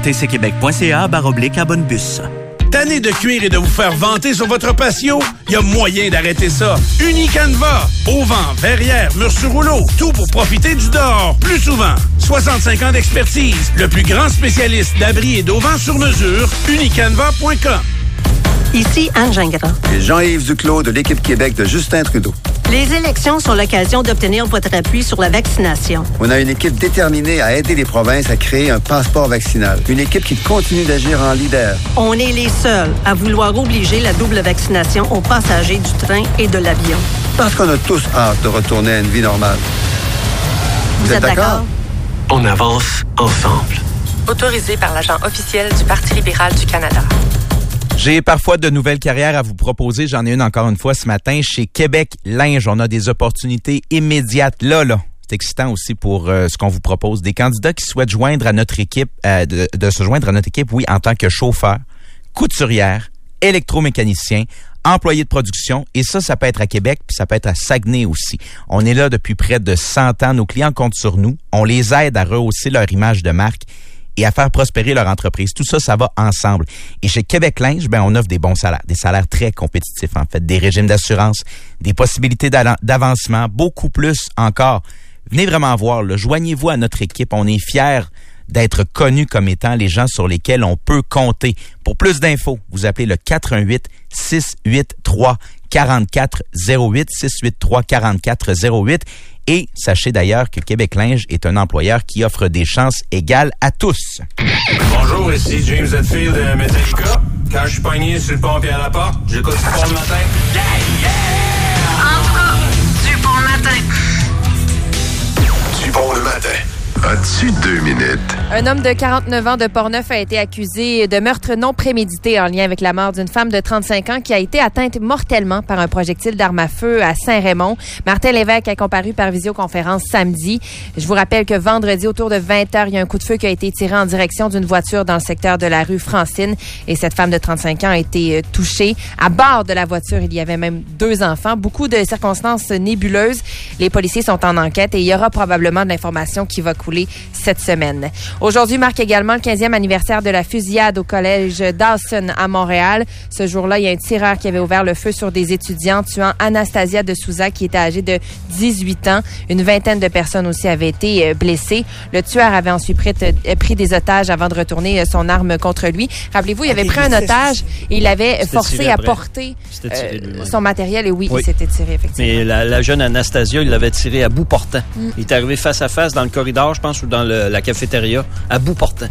Speaker 15: rtcquebec.ca/Abonne-Bus.
Speaker 3: Tanné de cuire et de vous faire vanter sur votre patio? Il y a moyen d'arrêter ça. Unicanva. Auvent, Verrières, Murs-sur-Rouleau. Tout pour profiter du dehors plus souvent. 65 ans d'expertise. Le plus grand spécialiste d'abris et d'auvents sur mesure. Unicanva.com.
Speaker 8: Ici Anne Gingras.
Speaker 9: Et Jean-Yves Duclos de l'équipe Québec de Justin Trudeau.
Speaker 8: Les élections sont l'occasion d'obtenir votre appui sur la vaccination.
Speaker 9: On a une équipe déterminée à aider les provinces à créer un passeport vaccinal. Une équipe qui continue d'agir en leader.
Speaker 8: On est les seuls à vouloir obliger la double vaccination aux passagers du train et de l'avion.
Speaker 9: Parce qu'on a tous hâte de retourner à une vie normale.
Speaker 8: Vous êtes d'accord?
Speaker 6: On avance ensemble.
Speaker 24: Autorisé par l'agent officiel du Parti libéral du Canada.
Speaker 5: J'ai parfois de nouvelles carrières à vous proposer. J'en ai une encore une fois ce matin chez Québec Linge. On a des opportunités immédiates là. C'est excitant aussi pour ce qu'on vous propose. Des candidats qui souhaitent joindre à notre équipe, de se joindre à notre équipe, oui, en tant que chauffeur, couturière, électromécanicien, employé de production. Et ça peut être à Québec, puis ça peut être à Saguenay aussi. On est là depuis près de 100 ans. Nos clients comptent sur nous. On les aide à rehausser leur image de marque et à faire prospérer leur entreprise. Tout ça, ça va ensemble. Et chez Québec Linge, on offre des bons salaires, des salaires très compétitifs en fait, des régimes d'assurance, des possibilités d'avancement, beaucoup plus encore. Venez vraiment voir, là. Joignez-vous à notre équipe. On est fiers d'être connus comme étant les gens sur lesquels on peut compter. Pour plus d'infos, vous appelez le 418-683-4408, 683-4408. Et sachez d'ailleurs que Québec Linge est un employeur qui offre des chances égales à tous.
Speaker 10: Bonjour, ici James Hetfield de Metallica. Quand je suis pogné sur le pont et à la porte, j'écoute du Pont le matin.
Speaker 18: En tout cas, du Pont le matin.
Speaker 6: Du Pont le matin. As-tu 2 minutes?
Speaker 4: Un homme de 49 ans de Portneuf a été accusé de meurtre non prémédité en lien avec la mort d'une femme de 35 ans qui a été atteinte mortellement par un projectile d'arme à feu à Saint-Raymond. Martin Lévesque a comparu par visioconférence samedi. Je vous rappelle que vendredi, autour de 20h, il y a un coup de feu qui a été tiré en direction d'une voiture dans le secteur de la rue Francine. Et cette femme de 35 ans a été touchée. À bord de la voiture, il y avait même 2 enfants. Beaucoup de circonstances nébuleuses. Les policiers sont en enquête et il y aura probablement de l'information qui va couler cette semaine. Aujourd'hui marque également le 15e anniversaire de la fusillade au collège Dawson à Montréal. Ce jour-là, il y a un tireur qui avait ouvert le feu sur des étudiants, tuant Anastasia de Souza, qui était âgée de 18 ans. Une vingtaine de personnes aussi avaient été blessées. Le tueur avait ensuite pris des otages avant de retourner son arme contre lui. Rappelez-vous, il avait pris un otage et il avait forcé à porter son matériel. Et oui, il s'était tiré, effectivement.
Speaker 1: Mais la jeune Anastasia, il l'avait tiré à bout portant. Il est arrivé face à face dans le corridor, je pense, ou dans la cafétéria, à bout portant.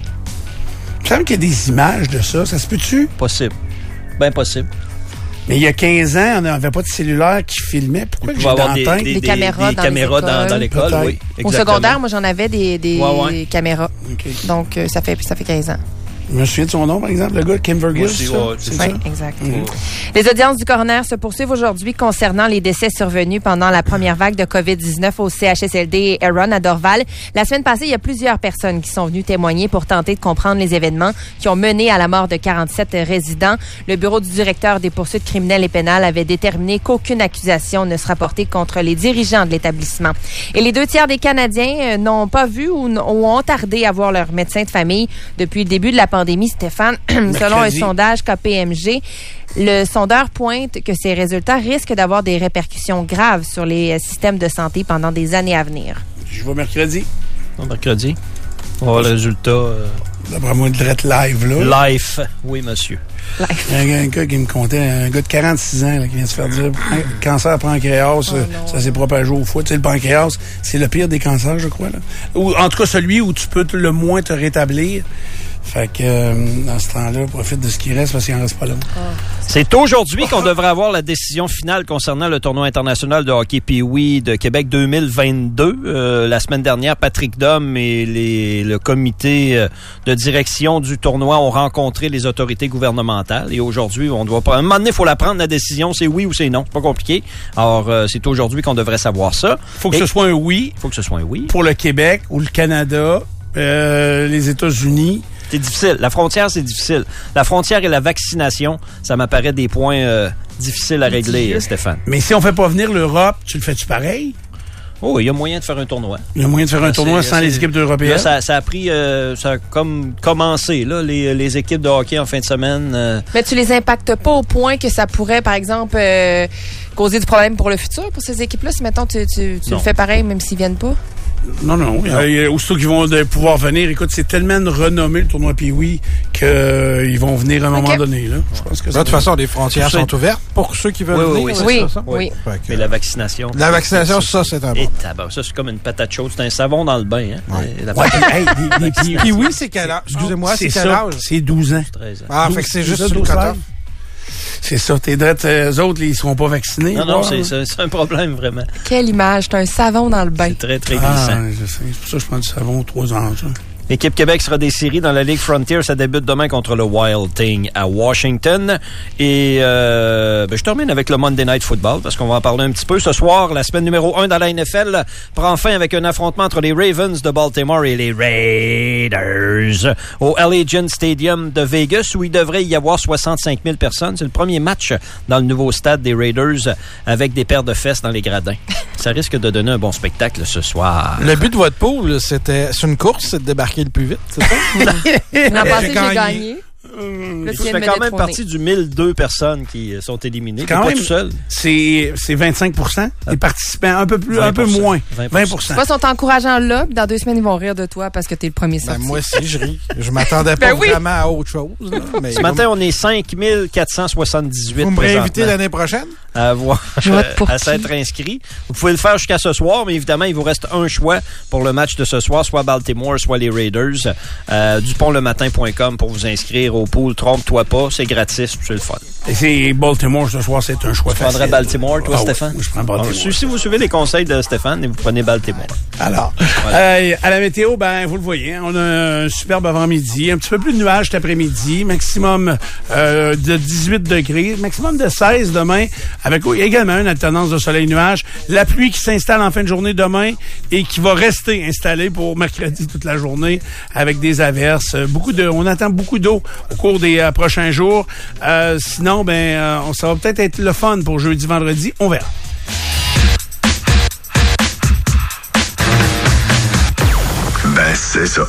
Speaker 3: Il me semble qu'il y a des images de ça. Ça se peut-tu?
Speaker 1: Possible. Bien possible.
Speaker 3: Mais il y a 15 ans, on n'avait pas de cellulaire qui filmait. Pourquoi que j'ai dans la tête?
Speaker 4: Des caméras
Speaker 1: dans l'école, oui.
Speaker 4: Exactement. Au secondaire, moi, j'en avais des caméras.
Speaker 3: Okay.
Speaker 4: Donc, ça fait 15 ans.
Speaker 3: Je me souviens de son nom, par exemple, le gars, Kim Vergis.
Speaker 4: Oui, exact. Les audiences du coroner se poursuivent aujourd'hui concernant les décès survenus pendant la première vague de COVID-19 au CHSLD Aaron à Dorval. La semaine passée, il y a plusieurs personnes qui sont venues témoigner pour tenter de comprendre les événements qui ont mené à la mort de 47 résidents. Le bureau du directeur des poursuites criminelles et pénales avait déterminé qu'aucune accusation ne sera portée contre les dirigeants de l'établissement. Et les 2 tiers des Canadiens n'ont pas vu ou ont tardé à voir leur médecin de famille depuis le début de la pandémie, Stéphane. Selon un sondage KPMG, le sondeur pointe que ces résultats risquent d'avoir des répercussions graves sur les systèmes de santé pendant des années à venir.
Speaker 3: Je vais mercredi.
Speaker 1: Mercredi. On va voir le résultat.
Speaker 3: D'après moi, de live, là.
Speaker 1: Life. Oui, monsieur.
Speaker 3: Life. Il y a un gars qui me comptait, un gars de 46 ans là, qui vient de se faire dire cancer pancréas, ça s'est propagé au foie. Tu sais, le pancréas, c'est le pire des cancers, je crois. Là. Ou en tout cas, celui où tu peux le moins te rétablir. Fait que dans ce temps-là, profite de ce qui reste parce qu'il n'en reste pas long.
Speaker 1: C'est aujourd'hui qu'on devrait avoir la décision finale concernant le tournoi international de hockey Pee-Wee de Québec 2022. La semaine dernière, Patrick Dom et le comité de direction du tournoi ont rencontré les autorités gouvernementales. Et aujourd'hui, on doit pas. À un moment donné, il faut la prendre, la décision. C'est oui ou c'est non. C'est pas compliqué. Alors, c'est aujourd'hui qu'on devrait savoir ça.
Speaker 3: Faut que ce soit un oui.
Speaker 1: Faut que ce soit un oui.
Speaker 3: Pour le Québec ou le Canada, les États-Unis.
Speaker 1: C'est difficile. La frontière, c'est difficile. La frontière et la vaccination, ça m'apparaît des points difficiles à régler, Stéphane.
Speaker 3: Mais si on fait pas venir l'Europe, tu le fais-tu pareil?
Speaker 1: Oh, il y a moyen de faire un tournoi.
Speaker 3: Il y a moyen de faire un tournoi sans les équipes européennes?
Speaker 1: Là, ça a pris, ça a comme commencé, là, les équipes de hockey en fin de semaine.
Speaker 4: Mais tu les impactes pas au point que ça pourrait, par exemple, causer du problème pour le futur, pour ces équipes-là, si, mettons, tu le fais pareil, même s'ils viennent pas?
Speaker 3: Non. Aussitôt qu'ils vont pouvoir venir, écoute, c'est tellement renommé le tournoi Pee-Wee qu'ils vont venir à un moment donné. Là. Je pense que
Speaker 2: de toute façon, les frontières sont ouvertes pour ceux qui veulent venir.
Speaker 4: Oui.
Speaker 1: Mais la vaccination.
Speaker 2: La vaccination, ça, c'est un bon.
Speaker 1: Ça, c'est comme une patate chaude. C'est un savon dans le bain. Hein?
Speaker 2: Pee-Wee, c'est quel âge? Excusez-moi, c'est quel âge?
Speaker 3: C'est 12 ans.
Speaker 1: 13 ans.
Speaker 2: Ah, fait que c'est juste le cutoff.
Speaker 3: C'est ça, tes drettes, eux autres, ils seront pas vaccinés.
Speaker 1: Non, c'est un problème, vraiment.
Speaker 4: Quelle image, t'as un savon dans le bain.
Speaker 1: C'est très, très glissant.
Speaker 3: Je sais, c'est pour ça que je prends du savon 3 ans. Ça.
Speaker 1: L'équipe Québec sera des séries dans la Ligue Frontier. Ça débute demain contre le Wild Thing à Washington. Et je termine avec le Monday Night Football parce qu'on va en parler un petit peu. Ce soir, la semaine numéro 1 dans la NFL prend fin avec un affrontement entre les Ravens de Baltimore et les Raiders au Allegiant Stadium de Vegas où il devrait y avoir 65 000 personnes. C'est le premier match dans le nouveau stade des Raiders avec des paires de fesses dans les gradins. Ça risque de donner un bon spectacle ce soir.
Speaker 2: Le but de votre pool, c'est une course, c'est de débarquer le plus vite, c'est ça?
Speaker 4: L'an passé, j'ai gagné.
Speaker 1: Ça fait quand même partie du 1002 personnes qui sont éliminées.
Speaker 3: Quand même,
Speaker 1: pas tout seul.
Speaker 3: C'est 25% des participants, un peu moins. 20%.
Speaker 4: Ils sont encourageants là, puis dans 2 semaines, ils vont rire de toi parce que t'es le premier sorti.
Speaker 2: Moi aussi, je ris. Je m'attendais pas vraiment à autre chose. Là, mais
Speaker 1: ce matin, on est 5478.
Speaker 2: Vous me réinvitez l'année prochaine?
Speaker 1: À s'être inscrit. Vous pouvez le faire jusqu'à ce soir, mais évidemment, il vous reste un choix pour le match de ce soir, soit Baltimore, soit les Raiders. DuPontLematin.com pour vous inscrire au pool. Trompe-toi pas, c'est gratis, c'est le fun.
Speaker 3: Et c'est Baltimore ce soir, c'est un choix facile.
Speaker 1: Tu prendrais Baltimore, toi, Stéphane?
Speaker 3: Oui, je prends Baltimore.
Speaker 1: Si vous suivez les conseils de Stéphane, vous prenez Baltimore.
Speaker 3: Alors, à la météo, vous le voyez, on a un superbe avant-midi, un petit peu plus de nuages cet après-midi, maximum de 18 degrés, maximum de 16 demain, avec également une alternance de soleil-nuage. La pluie qui s'installe en fin de journée demain et qui va rester installée pour mercredi toute la journée avec des averses. On attend beaucoup d'eau au cours des prochains jours. Sinon, ça va peut-être être le fun pour jeudi, vendredi. On verra.
Speaker 6: C'est ça.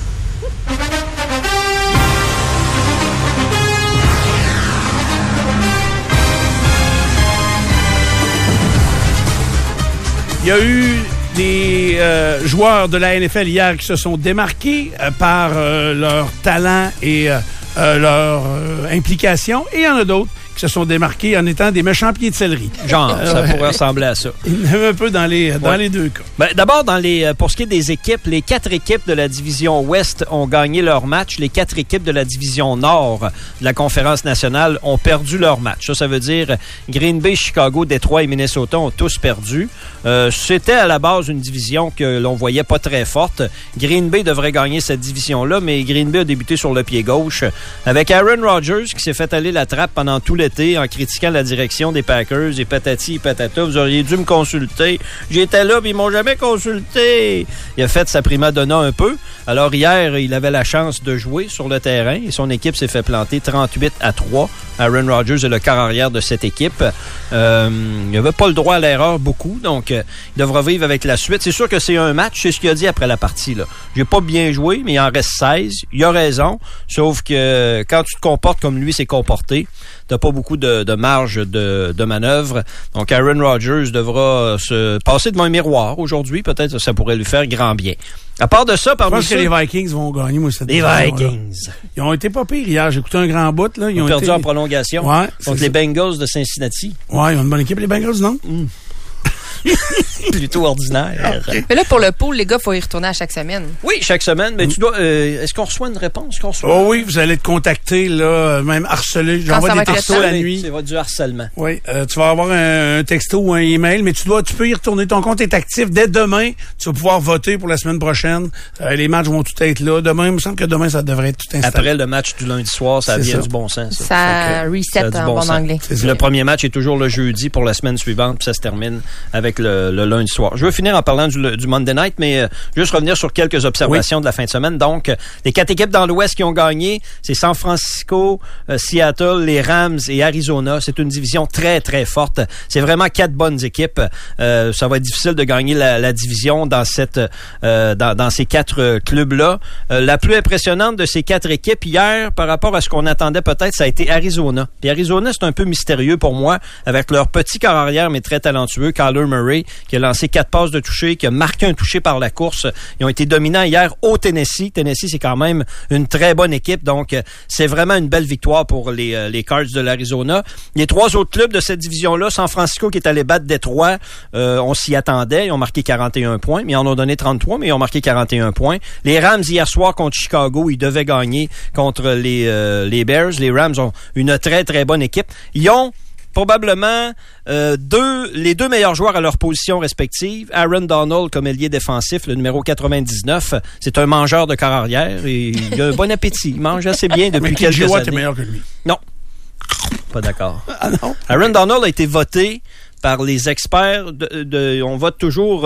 Speaker 3: Il y a eu des joueurs de la NFL hier qui se sont démarqués par leur talent et leur implication. Et il y en a d'autres qui se sont démarqués en étant des méchants pieds de céleri.
Speaker 1: Ça pourrait ressembler à ça.
Speaker 3: Un peu dans les deux cas.
Speaker 1: D'abord, pour ce qui est des équipes, les 4 équipes de la division Ouest ont gagné leur match. Les 4 équipes de la division Nord de la Conférence nationale ont perdu leur match. Ça veut dire Green Bay, Chicago, Détroit et Minnesota ont tous perdu. C'était à la base une division que l'on voyait pas très forte. Green Bay devrait gagner cette division-là, mais Green Bay a débuté sur le pied gauche avec Aaron Rodgers qui s'est fait aller la trappe pendant tout l'été en critiquant la direction des Packers et patati et patata. Vous auriez dû me consulter. J'étais là, mais ils m'ont jamais consulté. Il a fait sa prima donna un peu. Alors hier, il avait la chance de jouer sur le terrain et son équipe s'est fait planter 38-3. Aaron Rodgers est le quart arrière de cette équipe. Il n'avait pas le droit à l'erreur beaucoup, donc il devra vivre avec la suite. C'est sûr que c'est un match, c'est ce qu'il a dit après la partie. Là. J'ai pas bien joué, mais il en reste 16. Il a raison, sauf que quand tu te comportes comme lui s'est comporté, t'as pas beaucoup de marge de manœuvre. Donc Aaron Rodgers devra se passer devant un miroir aujourd'hui. Peut-être que ça pourrait lui faire grand bien. À part de ça,
Speaker 3: je pense que les Vikings vont gagner, moi, cette
Speaker 1: saison. Les Vikings.
Speaker 3: Ils ont été pas pires hier. J'ai écouté un grand bout, là.
Speaker 1: Ils ont perdu en prolongation.
Speaker 3: Ouais,
Speaker 1: contre les Bengals de Cincinnati.
Speaker 3: Ouais, ils ont une bonne équipe, les Bengals, non?
Speaker 1: Plutôt ordinaire.
Speaker 4: Okay. Mais là, pour le pool, les gars, il faut y retourner à chaque semaine.
Speaker 1: Oui, chaque semaine. Mais tu dois. Est-ce qu'on reçoit une réponse?
Speaker 3: Oui, vous allez te contacter, là, même harceler. J'envoie des textos la nuit.
Speaker 1: C'est du harcèlement.
Speaker 3: Oui, tu vas avoir un texto ou un email, mais tu peux y retourner. Ton compte est actif. Dès demain, tu vas pouvoir voter pour la semaine prochaine. Les matchs vont tout être là. Demain, il me semble que demain, ça devrait être tout installé.
Speaker 1: Après le match du lundi soir, ça vient du bon sens.
Speaker 4: Ça reset en bon anglais.
Speaker 1: Le premier match est toujours le jeudi pour la semaine suivante, puis ça se termine avec le lundi soir. Je veux finir en parlant du Monday Night, mais juste revenir sur quelques observations de la fin de semaine. Donc, les 4 équipes dans l'Ouest qui ont gagné, c'est San Francisco, Seattle, les Rams et Arizona. C'est une division très, très forte. C'est vraiment 4 bonnes équipes. Ça va être difficile de gagner la division dans dans ces 4 clubs-là. La plus impressionnante de ces 4 équipes hier, par rapport à ce qu'on attendait peut-être, ça a été Arizona. Puis Arizona, c'est un peu mystérieux pour moi, avec leur petit corps arrière, mais très talentueux, Kyler Murray, qui a lancé 4 passes de toucher, qui a marqué un toucher par la course. Ils ont été dominants hier au Tennessee. Tennessee, c'est quand même une très bonne équipe. Donc, c'est vraiment une belle victoire pour les Cards de l'Arizona. Les 3 autres clubs de cette division-là, San Francisco qui est allé battre Détroit, on s'y attendait. Ils ont marqué 41 points, mais ils en ont donné 33, mais ils ont marqué 41 points. Les Rams, hier soir, contre Chicago, ils devaient gagner contre les Bears. Les Rams ont une très, très bonne équipe. Ils ont probablement les 2 meilleurs joueurs à leur position respective. Aaron Donald comme ailier défensif, le numéro 99. C'est un mangeur de corps arrière et il a un bon appétit. Il mange assez bien depuis quelques années.
Speaker 3: Mais est meilleur que lui.
Speaker 1: Non. Pas d'accord.
Speaker 3: Ah non?
Speaker 1: Aaron Donald a été voté par les experts. On vote toujours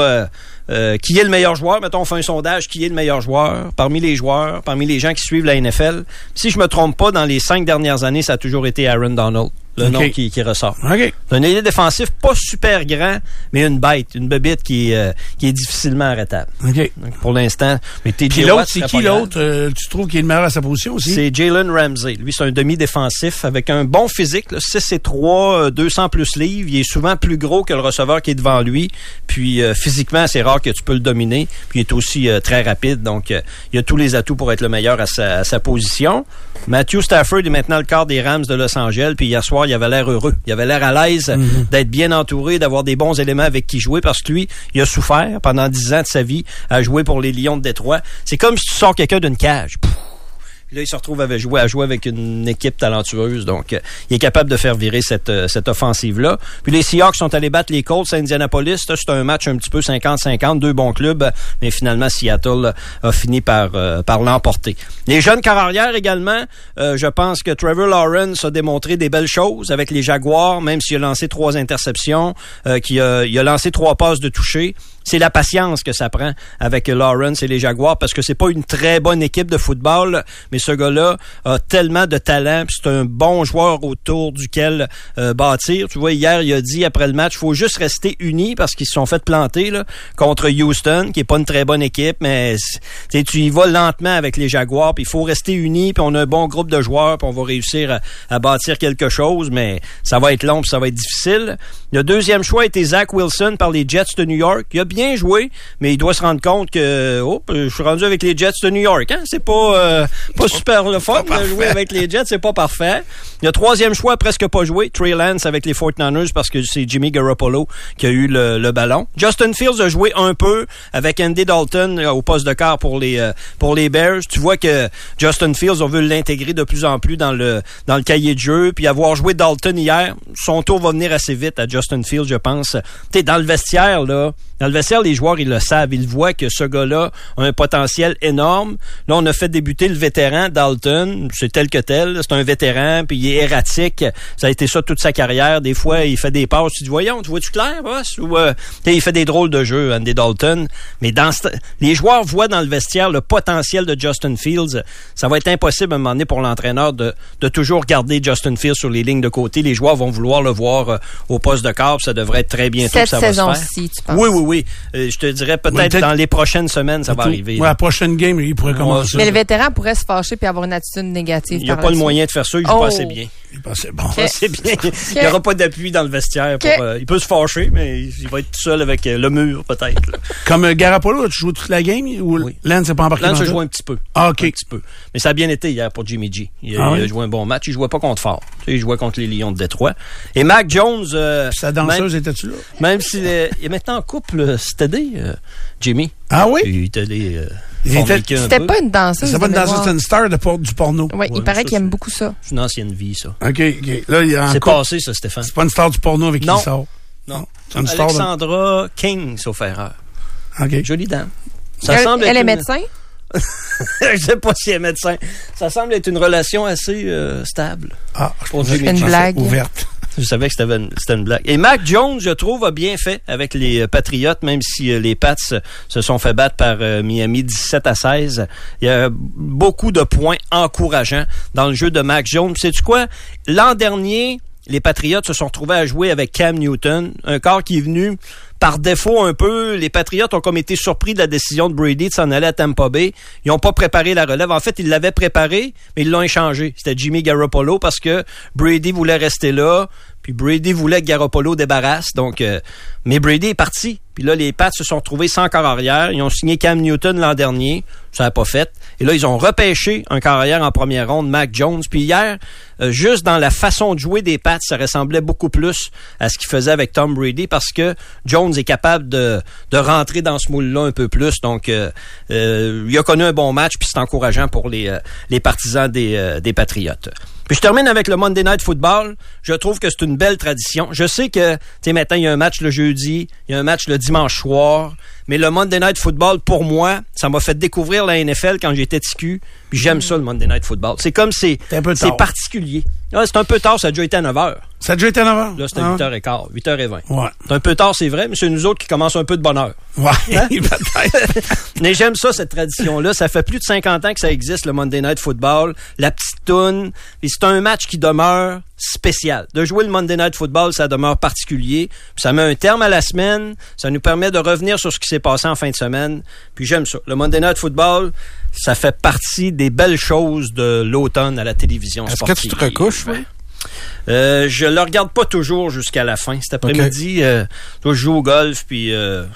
Speaker 1: qui est le meilleur joueur. Mettons, on fait un sondage, qui est le meilleur joueur parmi les joueurs, parmi les gens qui suivent la NFL. Si je me trompe pas, dans les 5 dernières années, ça a toujours été Aaron Donald. Le nom qui ressort.
Speaker 3: Okay.
Speaker 1: C'est un ailier défensif pas super grand, mais une bébite qui est difficilement arrêtable.
Speaker 3: Okay.
Speaker 1: Donc, pour l'instant, mais
Speaker 3: Puis l'autre, c'est qui l'autre? Tu trouves qu'il est le meilleur à sa position aussi?
Speaker 1: C'est Jalen Ramsey. Lui, c'est un demi-défensif avec un bon physique, là, 6'3", 200 plus livres. Il est souvent plus gros que le receveur qui est devant lui. Puis physiquement, c'est rare que tu peux le dominer. Puis il est aussi très rapide. Donc, il a tous les atouts pour être le meilleur à sa position. Matthew Stafford est maintenant le quart des Rams de Los Angeles. Puis hier soir, il avait l'air heureux. Il avait l'air à l'aise d'être bien entouré, d'avoir des bons éléments avec qui jouer, parce que lui, il a souffert pendant 10 ans de sa vie à jouer pour les Lions de Détroit. C'est comme si tu sors quelqu'un d'une cage. Là, il se retrouve à jouer avec une équipe talentueuse. Donc, il est capable de faire virer cette offensive-là. Puis les Seahawks sont allés battre les Colts à Indianapolis. C'est un match un petit peu 50-50, 2 bons clubs. Mais finalement, Seattle a fini par l'emporter. Les jeunes carrières également, je pense que Trevor Lawrence a démontré des belles choses avec les Jaguars, même s'il a lancé 3 interceptions, il a lancé 3 passes de toucher. C'est la patience que ça prend avec Lawrence et les Jaguars, parce que c'est pas une très bonne équipe de football, mais ce gars-là a tellement de talent, puis c'est un bon joueur autour duquel bâtir. Tu vois, hier, il a dit après le match, il faut juste rester unis, parce qu'ils se sont fait planter là, contre Houston, qui est pas une très bonne équipe, mais tu y vas lentement avec les Jaguars, puis il faut rester unis, puis on a un bon groupe de joueurs, puis on va réussir à bâtir quelque chose, mais ça va être long, puis ça va être difficile. Le deuxième choix était Zach Wilson par les Jets de New York. Il a bien joué, mais il doit se rendre compte que je suis rendu avec les Jets de New York. Hein? C'est pas super le fun de jouer avec les Jets, c'est pas parfait. Le troisième choix, presque pas joué, Trey Lance avec les 49ers, parce que c'est Jimmy Garoppolo qui a eu le ballon. Justin Fields a joué un peu avec Andy Dalton au poste de quart pour les Bears. Tu vois que Justin Fields, on veut l'intégrer de plus en plus dans le cahier de jeu, puis avoir joué Dalton hier, son tour va venir assez vite à Justin Fields, je pense. Tu sais, dans le vestiaire, les joueurs, ils le savent. Ils voient que ce gars-là a un potentiel énorme. Là, on a fait débuter le vétéran Dalton. C'est tel que tel. C'est un vétéran, puis il est erratique. Ça a été ça toute sa carrière. Des fois, il fait des passes. Tu dis, voyons, tu vois-tu clair, boss? Ou il fait des drôles de jeux, Andy Dalton. Mais les joueurs voient dans le vestiaire le potentiel de Justin Fields. Ça va être impossible à un moment donné pour l'entraîneur de toujours garder Justin Fields sur les lignes de côté. Les joueurs vont vouloir le voir au poste de quart. Ça devrait être très bientôt que ça va se faire.
Speaker 4: Cette saison-ci, tu penses?
Speaker 1: Oui. Je te dirais peut-être dans les prochaines semaines, ça va arriver.
Speaker 3: La prochaine game, il pourrait commencer.
Speaker 4: Mais le vétéran pourrait se fâcher puis avoir une attitude négative.
Speaker 1: Il n'y a pas le moyen de faire ça. Il joue pas assez bien.
Speaker 3: Il est pas assez bon.
Speaker 1: C'est bien. Il n'y aura pas d'appui dans le vestiaire. Il peut se fâcher, mais il va être tout seul avec le mur, peut-être.
Speaker 3: Comme Garoppolo, tu joues toute la game? Ou Lance n'est pas embarqué?
Speaker 1: Lance a joué un petit peu.
Speaker 3: Ah, OK.
Speaker 1: Un petit peu. Mais ça a bien été hier pour Jimmy G. Il a joué un bon match. Il jouait pas contre Fort. Il jouait contre les Lions de Détroit. Et Mac Jones...
Speaker 3: sa danseuse était-tu là?
Speaker 1: Même s'il est maintenant en couple, c'était Jimmy.
Speaker 3: Ah oui?
Speaker 1: Il est allé...
Speaker 4: C'était pas une danseuse.
Speaker 3: C'était pas une danseuse, c'était une star du porno.
Speaker 4: Oui, il paraît qu'il aime beaucoup ça.
Speaker 1: C'est une ancienne vie, ça.
Speaker 3: OK. Là,
Speaker 1: c'est passé, ça, Stéphane.
Speaker 3: C'est pas une star du porno avec qui il sort.
Speaker 1: Non. C'est une Alexandra King, sauf erreur.
Speaker 3: OK.
Speaker 1: Jolie dame.
Speaker 4: Elle est médecin?
Speaker 1: Je sais pas si elle est médecin. Ça semble être une relation assez stable.
Speaker 3: Ah,
Speaker 4: c'est une blague.
Speaker 3: Ouverte.
Speaker 1: Je savais que c'était une blague. Et Mac Jones, je trouve, a bien fait avec les Patriots, même si les Pats se sont fait battre par Miami 17-16. Il y a beaucoup de points encourageants dans le jeu de Mac Jones. Sais-tu quoi? L'an dernier, les Patriots se sont retrouvés à jouer avec Cam Newton, un corps qui est venu par défaut un peu. Les Patriots ont comme été surpris de la décision de Brady de s'en aller à Tampa Bay. Ils n'ont pas préparé la relève. En fait, ils l'avaient préparé, mais ils l'ont échangé. C'était Jimmy Garoppolo parce que Brady voulait rester là, puis Brady voulait que Garoppolo débarrasse. Donc, mais Brady est parti. Puis là, les Pats se sont retrouvés sans corps arrière. Ils ont signé Cam Newton l'an dernier. Ça n'a pas fait. Et là, ils ont repêché un corps arrière en première ronde, Mac Jones. Puis hier, juste dans la façon de jouer des Pats, ça ressemblait beaucoup plus à ce qu'ils faisaient avec Tom Brady parce que Jones est capable de rentrer dans ce moule-là un peu plus. Donc, il a connu un bon match, puis c'est encourageant pour les partisans des Patriotes. Puis je termine avec le Monday Night Football. Je trouve que c'est une belle tradition. Je sais que, tu sais, maintenant, il y a un match le jeudi, il y a un match le dimanche soir, mais le Monday Night Football, pour moi, ça m'a fait découvrir la NFL quand j'étais TQ, puis j'aime ça, le Monday Night Football. C'est comme c'est particulier. Là, c'est un peu tard, ça a déjà été à 9h.
Speaker 3: Ça a déjà été à 9h?
Speaker 1: Là, c'était 8h15, 8h20.
Speaker 3: Ouais.
Speaker 1: C'est un peu tard, c'est vrai, mais c'est nous autres qui commençons un peu de bonne heure.
Speaker 3: Ouais,
Speaker 1: hein?
Speaker 3: peut-être.
Speaker 1: Mais j'aime ça, cette tradition-là. Ça fait plus de 50 ans que ça existe, le Monday Night Football. La petite toune. Et c'est un match qui demeure spécial. De jouer le Monday Night Football, ça demeure particulier. Puis ça met un terme à la semaine. Ça nous permet de revenir sur ce qui s'est passé en fin de semaine. Puis j'aime ça. Le Monday Night Football, ça fait partie des belles choses de l'automne à la télévision sportive.
Speaker 2: Est-ce que tu te recouches, oui?
Speaker 1: Je le regarde pas toujours jusqu'à la fin. Cet après-midi, je joue au golf, puis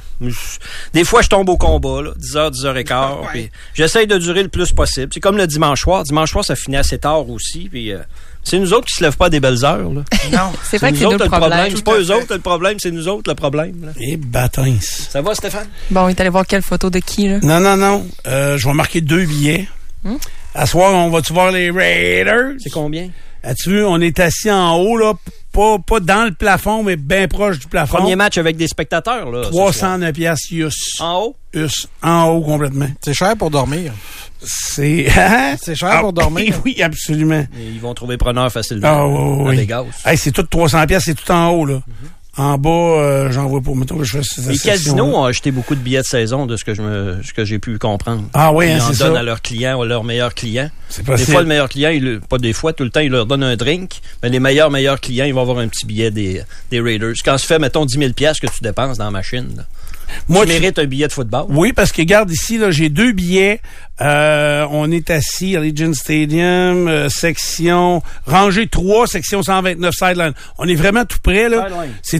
Speaker 1: des fois, je tombe au combat, là, 10h, 10h15. Ouais. Puis j'essaye de durer le plus possible. C'est comme le dimanche soir. Dimanche soir, ça finit assez tard aussi. Puis c'est nous autres qui se lèvent pas à des belles heures. Là.
Speaker 4: Non, c'est vrai que c'est nous le problème.
Speaker 1: C'est pas eux autres le problème, c'est nous autres le problème.
Speaker 3: Et bâtins.
Speaker 1: Ça va, Stéphane?
Speaker 4: Bon, il est allé voir quelle photo de qui, là?
Speaker 3: Non. Je vais marquer 2 billets. À soir, on va-tu voir les Raiders?
Speaker 1: C'est combien?
Speaker 3: As-tu vu, on est assis en haut, là, pas dans le plafond, mais bien proche du plafond.
Speaker 1: Premier match avec des spectateurs, là.
Speaker 3: 309 piastres US.
Speaker 1: En haut?
Speaker 3: US. En haut, complètement.
Speaker 2: C'est cher pour dormir.
Speaker 3: C'est
Speaker 2: cher pour dormir.
Speaker 3: Oui, absolument.
Speaker 1: Et ils vont trouver preneur facilement.
Speaker 3: Ah, oui.
Speaker 1: À Vegas.
Speaker 3: Hey, c'est tout 300 piastres, c'est tout en haut, là. En bas, j'en vois pas. Mettons que je fais ces
Speaker 1: les casinos ont acheté beaucoup de billets de saison de ce que j'ai pu comprendre.
Speaker 3: Ah oui,
Speaker 1: ils
Speaker 3: en
Speaker 1: donnent à leurs clients, à leurs meilleurs clients.
Speaker 3: C'est possible.
Speaker 1: Des fois, le meilleur client, pas des fois, tout le temps, il leur donne un drink. Mais les meilleurs clients, ils vont avoir un petit billet des Raiders. Quand ça fait, mettons, 10 000 $ que tu dépenses dans la machine, là. Moi, tu mérites un billet de football.
Speaker 3: Oui, parce que regarde ici, là, j'ai 2 billets. On est assis à Allegiant Stadium, section rangée 3, section 129 Sideline. On est vraiment tout près, là. Sideline. C'est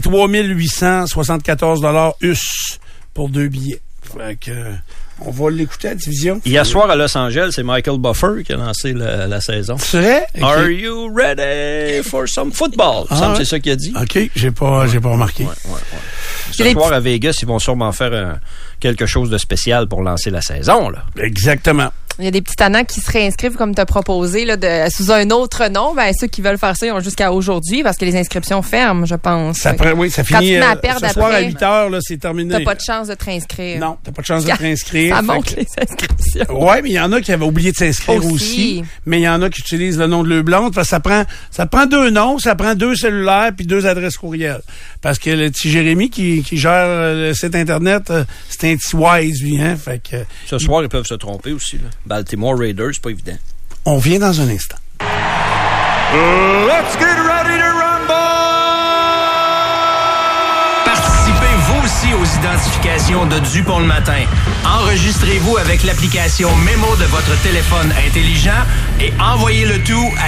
Speaker 3: 3874 $ US pour 2 billets. Fait que on va l'écouter à la division.
Speaker 1: Hier soir à Los Angeles, c'est Michael Buffer qui a lancé la saison.
Speaker 3: C'est vrai? Okay.
Speaker 1: Are you ready for some football? C'est ça qu'il a dit.
Speaker 3: OK, j'ai pas remarqué.
Speaker 1: Ouais. Ce soir à Vegas, ils vont sûrement faire quelque chose de spécial pour lancer la saison, là.
Speaker 3: Exactement.
Speaker 4: Il y a des petits tannants qui se réinscrivent comme tu as proposé là, sous un autre nom. Ben, ceux qui veulent faire ça, ils ont jusqu'à aujourd'hui parce que les inscriptions ferment, je pense.
Speaker 3: Ça finit ce soir à 8h, là, c'est terminé.
Speaker 4: T'as pas de chance de te réinscrire.
Speaker 3: Non, t'as pas de chance de te réinscrire.
Speaker 4: Ça monte les inscriptions.
Speaker 3: Ouais, mais il y en a qui avaient oublié de s'inscrire aussi. Mais il y en a qui utilisent le nom de leur blonde parce que ça prend 2 noms, ça prend 2 cellulaires puis 2 adresses courriel. Parce que le petit Jérémy qui gère le site Internet, c'est un petit wise, lui, hein. Fait que.
Speaker 1: Ce soir, ils peuvent se tromper aussi, là. Baltimore Raiders, c'est pas évident.
Speaker 3: On vient dans un instant.
Speaker 6: Let's get ready to rumble! Participez vous aussi aux identifications de Dupont le matin. Enregistrez-vous avec l'application Mémo de votre téléphone intelligent et envoyez le tout à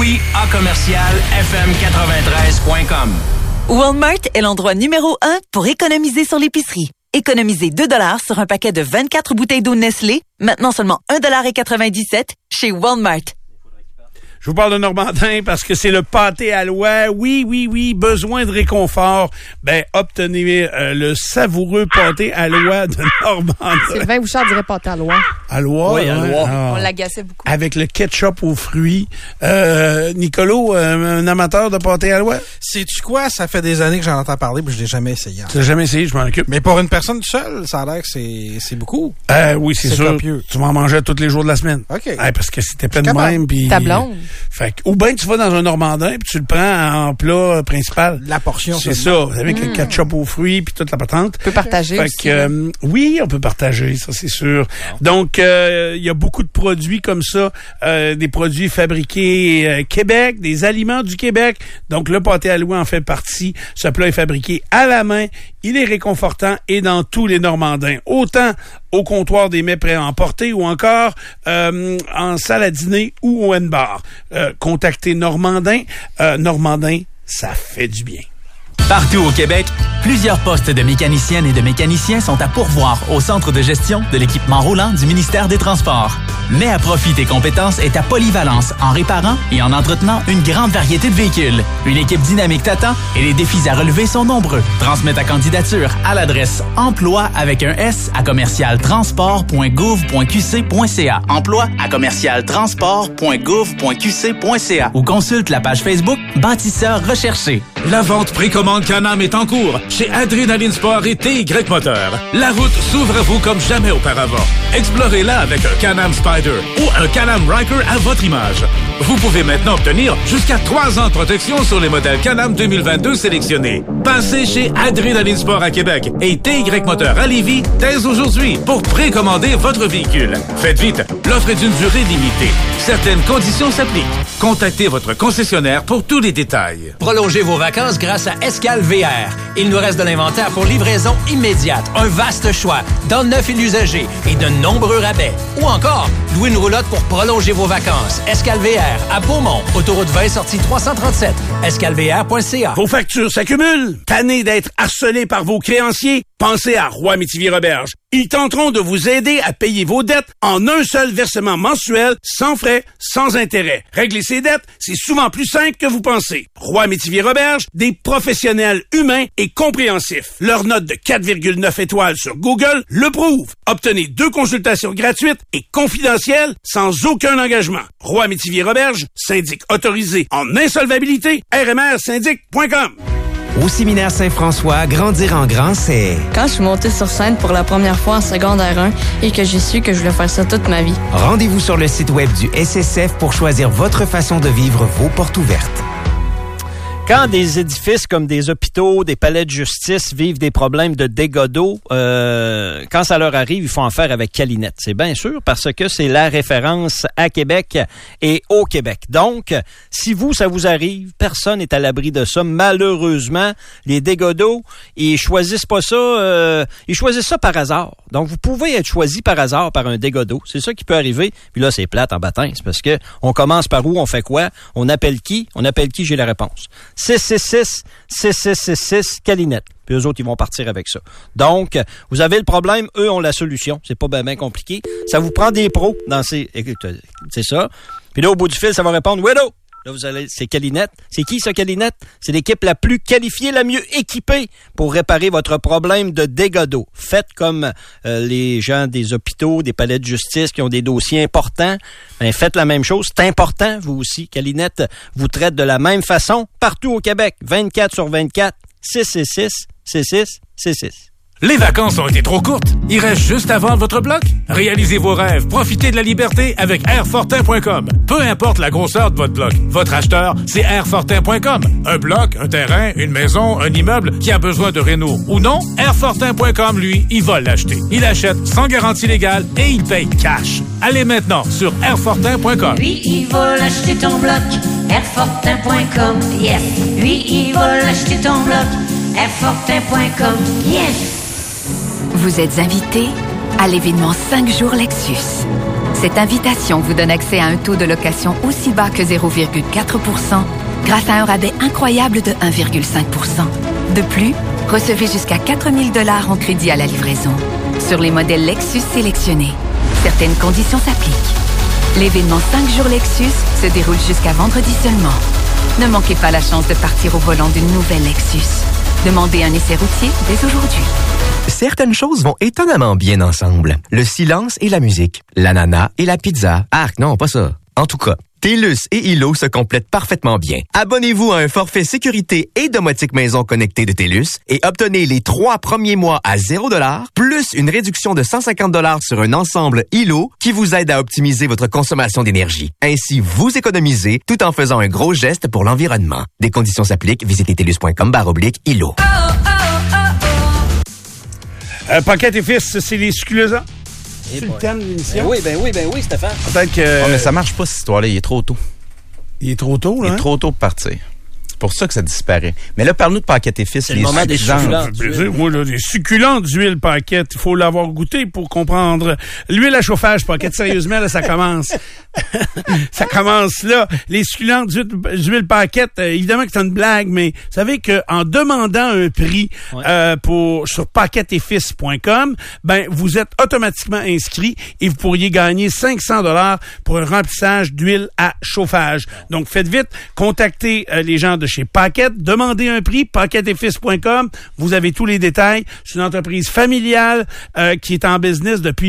Speaker 6: kiwi@fm93.com.
Speaker 12: Walmart est l'endroit numéro 1 pour économiser sur l'épicerie. Économisez 2 $ sur un paquet de 24 bouteilles d'eau Nestlé, maintenant seulement 1,97 $ chez Walmart.
Speaker 3: Je vous parle de Normandin parce que c'est le pâté à l'oie. Oui, besoin de réconfort. Ben, obtenez le savoureux pâté à l'oie de Normandin.
Speaker 4: Sylvain Bouchard dirait pâté à l'oie.
Speaker 3: À l'oie?
Speaker 1: Oui, à l'oie.
Speaker 4: On l'agaçait beaucoup.
Speaker 3: Avec le ketchup aux fruits. Nicolo, un amateur de pâté à l'oie?
Speaker 2: Sais-tu quoi? Ça fait des années que j'en entends parler, mais je l'ai jamais essayé.
Speaker 3: Tu l'as jamais essayé, je m'en occupe.
Speaker 2: Mais pour une personne seule, ça a l'air que c'est beaucoup.
Speaker 3: Oui, c'est sûr. Copieux. Tu m'en mangeais tous les jours de la semaine.
Speaker 2: OK.
Speaker 3: Parce que c'était plein de même. Pis,
Speaker 4: ta blonde.
Speaker 3: Fait que, ou bien tu vas dans un Normandin puis tu le prends en plat principal.
Speaker 2: La portion.
Speaker 3: C'est ça, avec le ketchup aux fruits puis toute la patente.
Speaker 4: On peut partager
Speaker 3: fait
Speaker 4: aussi.
Speaker 3: Que, oui, on peut partager, ça c'est sûr. Donc, il y a beaucoup de produits comme ça, des produits fabriqués Québec, des aliments du Québec. Donc, le pâté à l'oie en fait partie. Ce plat est fabriqué à la main. Il est réconfortant et dans tous les Normandins. Autant au comptoir des mets prêts à emporter ou encore en salle à dîner ou au N-bar. Contactez Normandin. Normandin, ça fait du bien.
Speaker 14: Partout au Québec, plusieurs postes de mécaniciennes et de mécaniciens sont à pourvoir au centre de gestion de l'équipement roulant du ministère des Transports. Mets à profit tes compétences et ta polyvalence en réparant et en entretenant une grande variété de véhicules. Une équipe dynamique t'attend et les défis à relever sont nombreux. Transmets ta candidature à l'adresse emploi avec un S à commercialtransport.gouv.qc.ca. Emploi à commercialtransport.gouv.qc.ca ou consulte la page Facebook Bâtisseurs recherchés.
Speaker 16: La vente précommande Can-Am est en cours chez Adrénaline Sport et TY Moteur. La route s'ouvre à vous comme jamais auparavant. Explorez-la avec un Can-Am Spyder ou un Can-Am Ryker à votre image. Vous pouvez maintenant obtenir jusqu'à 3 ans de protection sur les modèles Can-Am 2022 sélectionnés. Passez chez Adrénaline Sport à Québec et TY Moteur à Lévis dès aujourd'hui pour précommander votre véhicule. Faites vite, l'offre est d'une durée limitée. Certaines conditions s'appliquent. Contactez votre concessionnaire pour tous les détails.
Speaker 17: Prolongez vos vacances grâce à Escale VR. Il nous reste de l'inventaire pour livraison immédiate, un vaste choix, dans le neuf et l'usager et de nombreux rabais. Ou encore, louez une roulotte pour prolonger vos vacances. Escale VR à Beaumont, autoroute 20, sortie 337, escalevr.ca.
Speaker 3: Vos factures s'accumulent? Tanné d'être harcelé par vos créanciers? Pensez à Roy Métivier-Roberge. Ils tenteront de vous aider à payer vos dettes en un seul versement mensuel, sans frais, sans intérêt. Régler ses dettes, c'est souvent plus simple que vous pensez. Roy Métivier-Roberge, des professionnels humains et compréhensifs. Leur note de 4,9 étoiles sur Google le prouve. Obtenez 2 consultations gratuites et confidentielles sans aucun engagement. Roy Métivier-Roberge, syndic autorisé en insolvabilité, rmrsyndic.com.
Speaker 19: Au séminaire Saint-François, grandir en grand, c'est...
Speaker 20: Quand je suis montée sur scène pour la première fois en secondaire 1 et que j'ai su que je voulais faire ça toute ma vie.
Speaker 19: Rendez-vous sur le site web du SSF pour choisir votre façon de vivre vos portes ouvertes.
Speaker 1: Quand des édifices comme des hôpitaux, des palais de justice vivent des problèmes de dégâts d'eau, quand ça leur arrive, il faut en faire avec Calinette. C'est bien sûr parce que c'est la référence à Québec et au Québec. Donc, si ça vous arrive, personne n'est à l'abri de ça. Malheureusement, les dégâts d'eau, ils choisissent pas ça, ils choisissent ça par hasard. Donc, vous pouvez être choisi par hasard par un dégât d'eau. C'est ça qui peut arriver. Puis là, c'est plate en baptême. C'est parce que on commence par où, on fait quoi? On appelle qui? J'ai la réponse. 666-6666 Calinette. Puis eux autres, ils vont partir avec ça. Donc, vous avez le problème, eux ont la solution. C'est pas bien compliqué. Ça vous prend des pros dans ces... C'est ça. Puis là, au bout du fil, ça va répondre « Widow ». Là, c'est Calinette. C'est qui, ça, Calinette? C'est l'équipe la plus qualifiée, la mieux équipée pour réparer votre problème de dégâts d'eau. Faites comme les gens des hôpitaux, des palais de justice qui ont des dossiers importants. Ben, faites la même chose. C'est important, vous aussi. Calinette vous traite de la même façon partout au Québec. 24/24, 666-6666.
Speaker 16: Les vacances ont été trop courtes. Il reste juste à vendre votre bloc. Réalisez vos rêves. Profitez de la liberté avec airfortin.com. Peu importe la grosseur de votre bloc. Votre acheteur, c'est airfortin.com. Un bloc, un terrain, une maison, un immeuble qui a besoin de réno ou non, airfortin.com, lui, il va l'acheter. Il achète sans garantie légale et il paye cash. Allez maintenant sur airfortin.com.
Speaker 21: Oui, il va l'acheter ton bloc. airfortin.com. Yes. Oui, il va l'acheter ton bloc. airfortin.com. Yes.
Speaker 22: Vous êtes invité à l'événement 5 jours Lexus. Cette invitation vous donne accès à un taux de location aussi bas que 0,4% grâce à un rabais incroyable de 1,5%. De plus, recevez jusqu'à 4 000 $ en crédit à la livraison sur les modèles Lexus sélectionnés. Certaines conditions s'appliquent. L'événement 5 jours Lexus se déroule jusqu'à vendredi seulement. Ne manquez pas la chance de partir au volant d'une nouvelle Lexus. Demandez un essai routier dès aujourd'hui.
Speaker 19: Certaines choses vont étonnamment bien ensemble. Le silence et la musique. L'ananas et la pizza. Arc, non, pas ça. En tout cas, TELUS et ILO se complètent parfaitement bien. Abonnez-vous à un forfait sécurité et domotique maison connectée de TELUS et obtenez les 3 premiers mois à 0 $, plus une réduction de 150 $ sur un ensemble ILO qui vous aide à optimiser votre consommation d'énergie. Ainsi, vous économisez tout en faisant un gros geste pour l'environnement. Des conditions s'appliquent. Visitez telus.com/ILO.
Speaker 3: Paquette et fils, c'est les succulents. C'est le thème de l'émission.
Speaker 1: Ben oui, Stéphane.
Speaker 3: Peut-être que...
Speaker 5: mais ça marche pas, cette histoire-là. Il est trop tôt.
Speaker 3: Il est trop tôt, là?
Speaker 5: Il est trop tôt pour partir. pour ça que ça disparaît. Mais là, parle-nous de Paquette et Fils.
Speaker 1: C'est le moment des succulents.
Speaker 3: Moi, là, des succulents d'huile Paquette, il faut l'avoir goûté pour comprendre. L'huile à chauffage Paquette, sérieusement, là, ça commence. Ça commence là. Les succulents d'huile Paquette, évidemment que c'est une blague, mais vous savez qu'en demandant un prix sur paquetteetfils.com, ben vous êtes automatiquement inscrit et vous pourriez gagner 500 $ pour un remplissage d'huile à chauffage. Donc faites vite, contactez les gens de chez Paquette, demandez un prix, paquetteetfils.com, vous avez tous les détails. C'est une entreprise familiale qui est en business depuis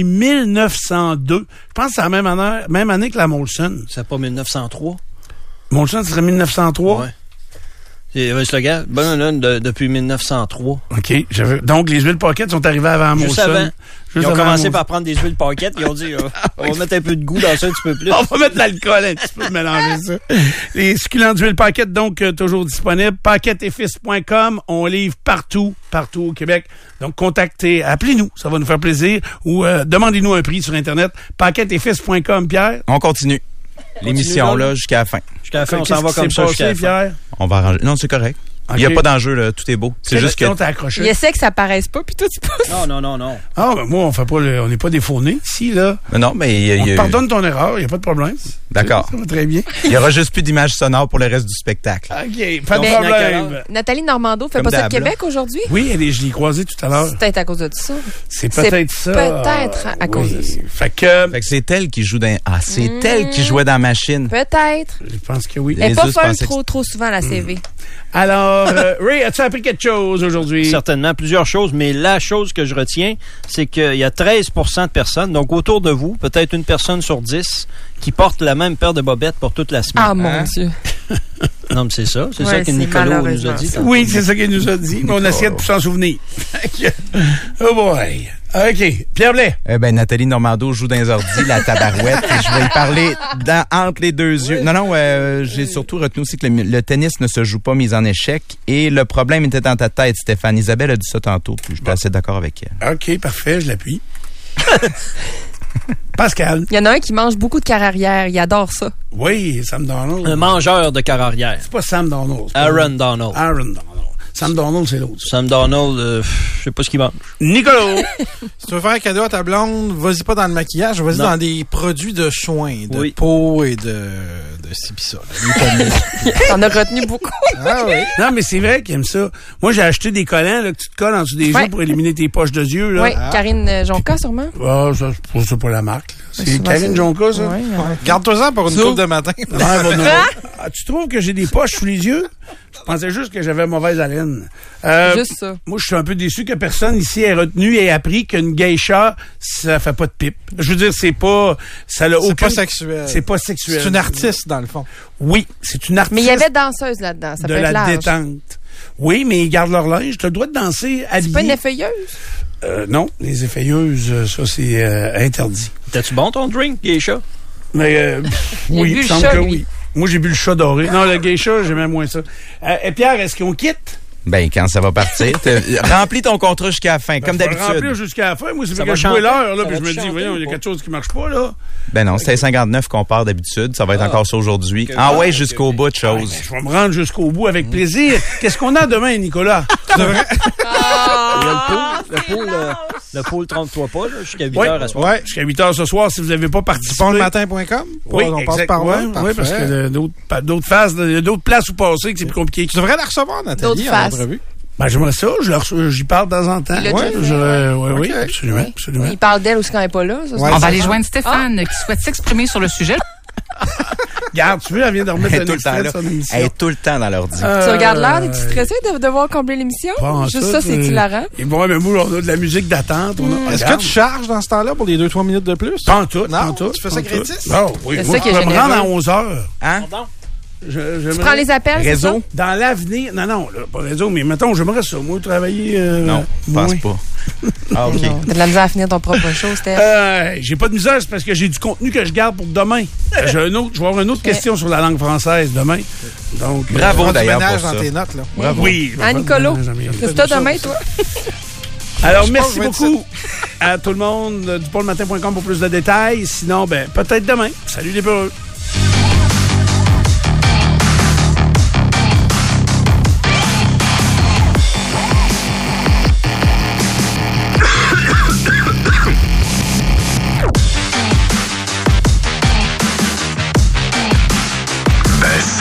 Speaker 3: 1902. Je pense que c'est la même année que la Molson.
Speaker 1: C'est pas 1903?
Speaker 3: Molson, ce serait 1903?
Speaker 1: Ouais. C'est le slogan, depuis 1903.
Speaker 3: OK. Donc, les huiles Paquette sont arrivées avant
Speaker 1: Juste
Speaker 3: Molson.
Speaker 1: avant. Ils ont commencé par prendre des huiles Paquette. Ils ont dit, on va mettre un peu de goût dans ça un petit peu plus.
Speaker 3: On va mettre de l'alcool un petit peu, mélanger ça. Les succulents d'huile Paquette, donc, toujours disponibles. Paquetteetfils.com. On livre partout au Québec. Donc, appelez-nous. Ça va nous faire plaisir. Ou demandez-nous un prix sur Internet. Paquetteetfils.com, Pierre.
Speaker 5: On continue. L'émission, là, jusqu'à la fin.
Speaker 1: Jusqu'à la fin, on s'en va comme ça jusqu'à la fin.
Speaker 3: Pierre?
Speaker 5: On va arranger. Non, c'est correct. Okay. Il n'y a pas d'enjeu, là. Tout est beau. C'est juste que...
Speaker 4: Il essaie que ça paraisse pas, puis toi, tu pousses.
Speaker 1: Non.
Speaker 3: Ah, ben moi, on n'est pas des faux-nés ici, là.
Speaker 5: Non, mais...
Speaker 3: On pardonne ton erreur, il n'y a pas de problème.
Speaker 5: D'accord.
Speaker 3: Ça va très bien.
Speaker 5: Il n'y aura juste plus d'images sonores pour le reste du spectacle.
Speaker 3: OK, pas de problème.
Speaker 4: Nathalie Normando fait pas ça de Québec aujourd'hui?
Speaker 3: Oui, je l'ai croisée tout à l'heure.
Speaker 4: C'est peut-être à cause de ça.
Speaker 3: C'est peut-être ça.
Speaker 4: Peut-être à cause de ça.
Speaker 5: Fait que c'est elle qui joue dans... Ah, c'est elle qui jouait dans la machine.
Speaker 4: Peut-être.
Speaker 3: Je pense que oui.
Speaker 4: Elle n'est pas folle trop souvent à la CV.
Speaker 3: Alors, Ray, as-tu appris quelque chose aujourd'hui?
Speaker 1: Certainement, plusieurs choses, mais la chose que je retiens, c'est qu'il y a 13% de personnes, donc autour de vous, peut-être une personne sur 10, qui porte la même paire de bobettes pour toute la semaine.
Speaker 4: Ah, mon Dieu!
Speaker 1: Non, mais c'est ça. C'est ça que Nicolas nous a dit.
Speaker 3: Oui, c'est ça qu'il nous a dit, mais on essaie de s'en souvenir. Oh boy! OK. Pierre Blais.
Speaker 5: Nathalie Normando joue dans les ordis, la tabarouette. Et je vais y parler entre les deux yeux. Non, j'ai surtout retenu aussi que le tennis ne se joue pas mise en échec. Et le problème était dans ta tête, Stéphane. Isabelle a dit ça tantôt, puis j'étais assez d'accord avec elle.
Speaker 3: OK, parfait, je l'appuie. Pascal.
Speaker 4: Il y en a un qui mange beaucoup de carrière. Il adore ça.
Speaker 3: Oui, Sam Darnold.
Speaker 1: Un mangeur de carrière.
Speaker 3: C'est pas Sam Darnold.
Speaker 1: Aaron Donald.
Speaker 3: Sam Darnold, c'est l'autre.
Speaker 1: Sam Darnold, je sais pas ce qu'il mange.
Speaker 3: Nicolas!
Speaker 2: Si tu veux faire un cadeau à ta blonde, vas-y pas dans le maquillage, vas-y dans des produits de soins, de peau et de ci pis ça.
Speaker 4: T'en as retenu beaucoup.
Speaker 2: Ah oui.
Speaker 3: Non, mais c'est vrai qu'il aime ça. Moi, j'ai acheté des collants là, que tu te colles en dessous des yeux pour éliminer tes poches de yeux. Là.
Speaker 4: Oui, Karine Jonca, sûrement.
Speaker 3: Ah, ça, c'est pas la marque. Là. C'est Karine Jonca, ça?
Speaker 2: Oui, garde-toi-en pour une coupe de matin.
Speaker 3: Tu trouves que j'ai des poches sous les yeux? Je pensais juste que j'avais mauvaise haleine.
Speaker 4: Juste ça.
Speaker 3: Moi, je suis un peu déçu que personne ici ait retenu et appris qu'une geisha, ça fait pas de pipe. Je veux dire, c'est pas... Ça n'a aucun...
Speaker 2: C'est pas sexuel.
Speaker 3: C'est pas sexuel.
Speaker 2: C'est une artiste, dans le fond.
Speaker 3: Oui, c'est une artiste.
Speaker 4: Mais il y avait danseuse là-dedans. Ça peut être large.
Speaker 3: De la détente. Oui, mais ils gardent leur linge. Tu as le droit de danser habillé.
Speaker 4: C'est pas une effeuilleuse?
Speaker 3: Non, les effeuilleuses, ça, c'est interdit.
Speaker 1: T'as-tu bon ton drink, geisha?
Speaker 3: Mais oui, il me semble que oui. Moi, j'ai bu le chat doré. Non, le geisha, j'aimais moins ça. Et Pierre, est-ce qu'on quitte?
Speaker 5: Ben, quand ça va partir. Remplis ton contrat jusqu'à la fin, comme d'habitude.
Speaker 3: Remplir jusqu'à la fin. Moi, c'est que je vois l'heure, là, puis je me dis, voyons, il y a quelque chose qui marche pas, là.
Speaker 5: Ben non, c'était 59 qu'on part d'habitude. Ça va être encore ça aujourd'hui. Ouais, jusqu'au bout de choses.
Speaker 3: Je vais me rendre jusqu'au bout avec plaisir. Qu'est-ce qu'on a demain, Nicolas?
Speaker 1: Il y a le pool 33 pas, là, jusqu'à 8h à soir.
Speaker 3: Oui, jusqu'à 8h ce soir, si vous n'avez pas participé.
Speaker 2: Duponlematin.com?
Speaker 3: Oui,
Speaker 2: on passe par là.
Speaker 3: Oui, parce que d'autres phases, il y a d'autres places où passer que c'est plus compliqué.
Speaker 2: Tu devrais la recevoir, Nathalie, en entrevue.
Speaker 3: Ben, j'aimerais ça. J'y parle de temps en temps. Oui, absolument.
Speaker 4: Il parle d'elle aussi quand elle n'est pas là. Ça,
Speaker 7: on va aller joindre Stéphane qui souhaite s'exprimer sur le sujet.
Speaker 3: Regarde, tu veux, elle vient de remettre un extrait de son émission.
Speaker 5: Elle est tout le temps dans l'ordi.
Speaker 4: Tu regardes l'heure, es-tu stressé de devoir combler l'émission? Juste ça, c'est hilarant.
Speaker 3: Et bon, mais moi, on a de la musique d'attente.
Speaker 2: Est-ce que tu charges dans ce temps-là pour les 2-3 minutes de plus?
Speaker 3: Pas en tout.
Speaker 2: Non, tu fais ça gratis?
Speaker 3: Non, oui.
Speaker 4: C'est ça qui est
Speaker 3: généreux. Je vais me rendre à 11h.
Speaker 5: Hein?
Speaker 4: Tu prends les appels,
Speaker 5: réseau?
Speaker 3: Dans l'avenir. Non, pas réseau, mais mettons, j'aimerais ça, moi, travailler.
Speaker 5: Non, je pense pas. Ah, OK.
Speaker 4: T'as de la misère à finir ton propre show, Steph.
Speaker 3: J'ai pas de misère, c'est parce que j'ai du contenu que je garde pour demain. Je vais avoir une autre question sur la langue française demain. Donc,
Speaker 5: bravo d'ailleurs pour ça.
Speaker 2: Dans tes notes, là.
Speaker 5: Bravo.
Speaker 3: Oui.
Speaker 4: Nicolas, qu'est-ce que t'as demain, toi?
Speaker 3: Alors, merci beaucoup à tout le monde du Duponlematin.com pour plus de détails. Sinon, peut-être demain. Salut les peureux.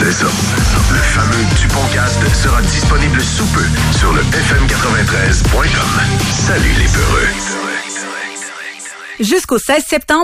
Speaker 6: C'est ça. Le fameux DuPontcast sera disponible sous peu sur le fm93.com. Salut les peureux.
Speaker 11: Jusqu'au 16 septembre,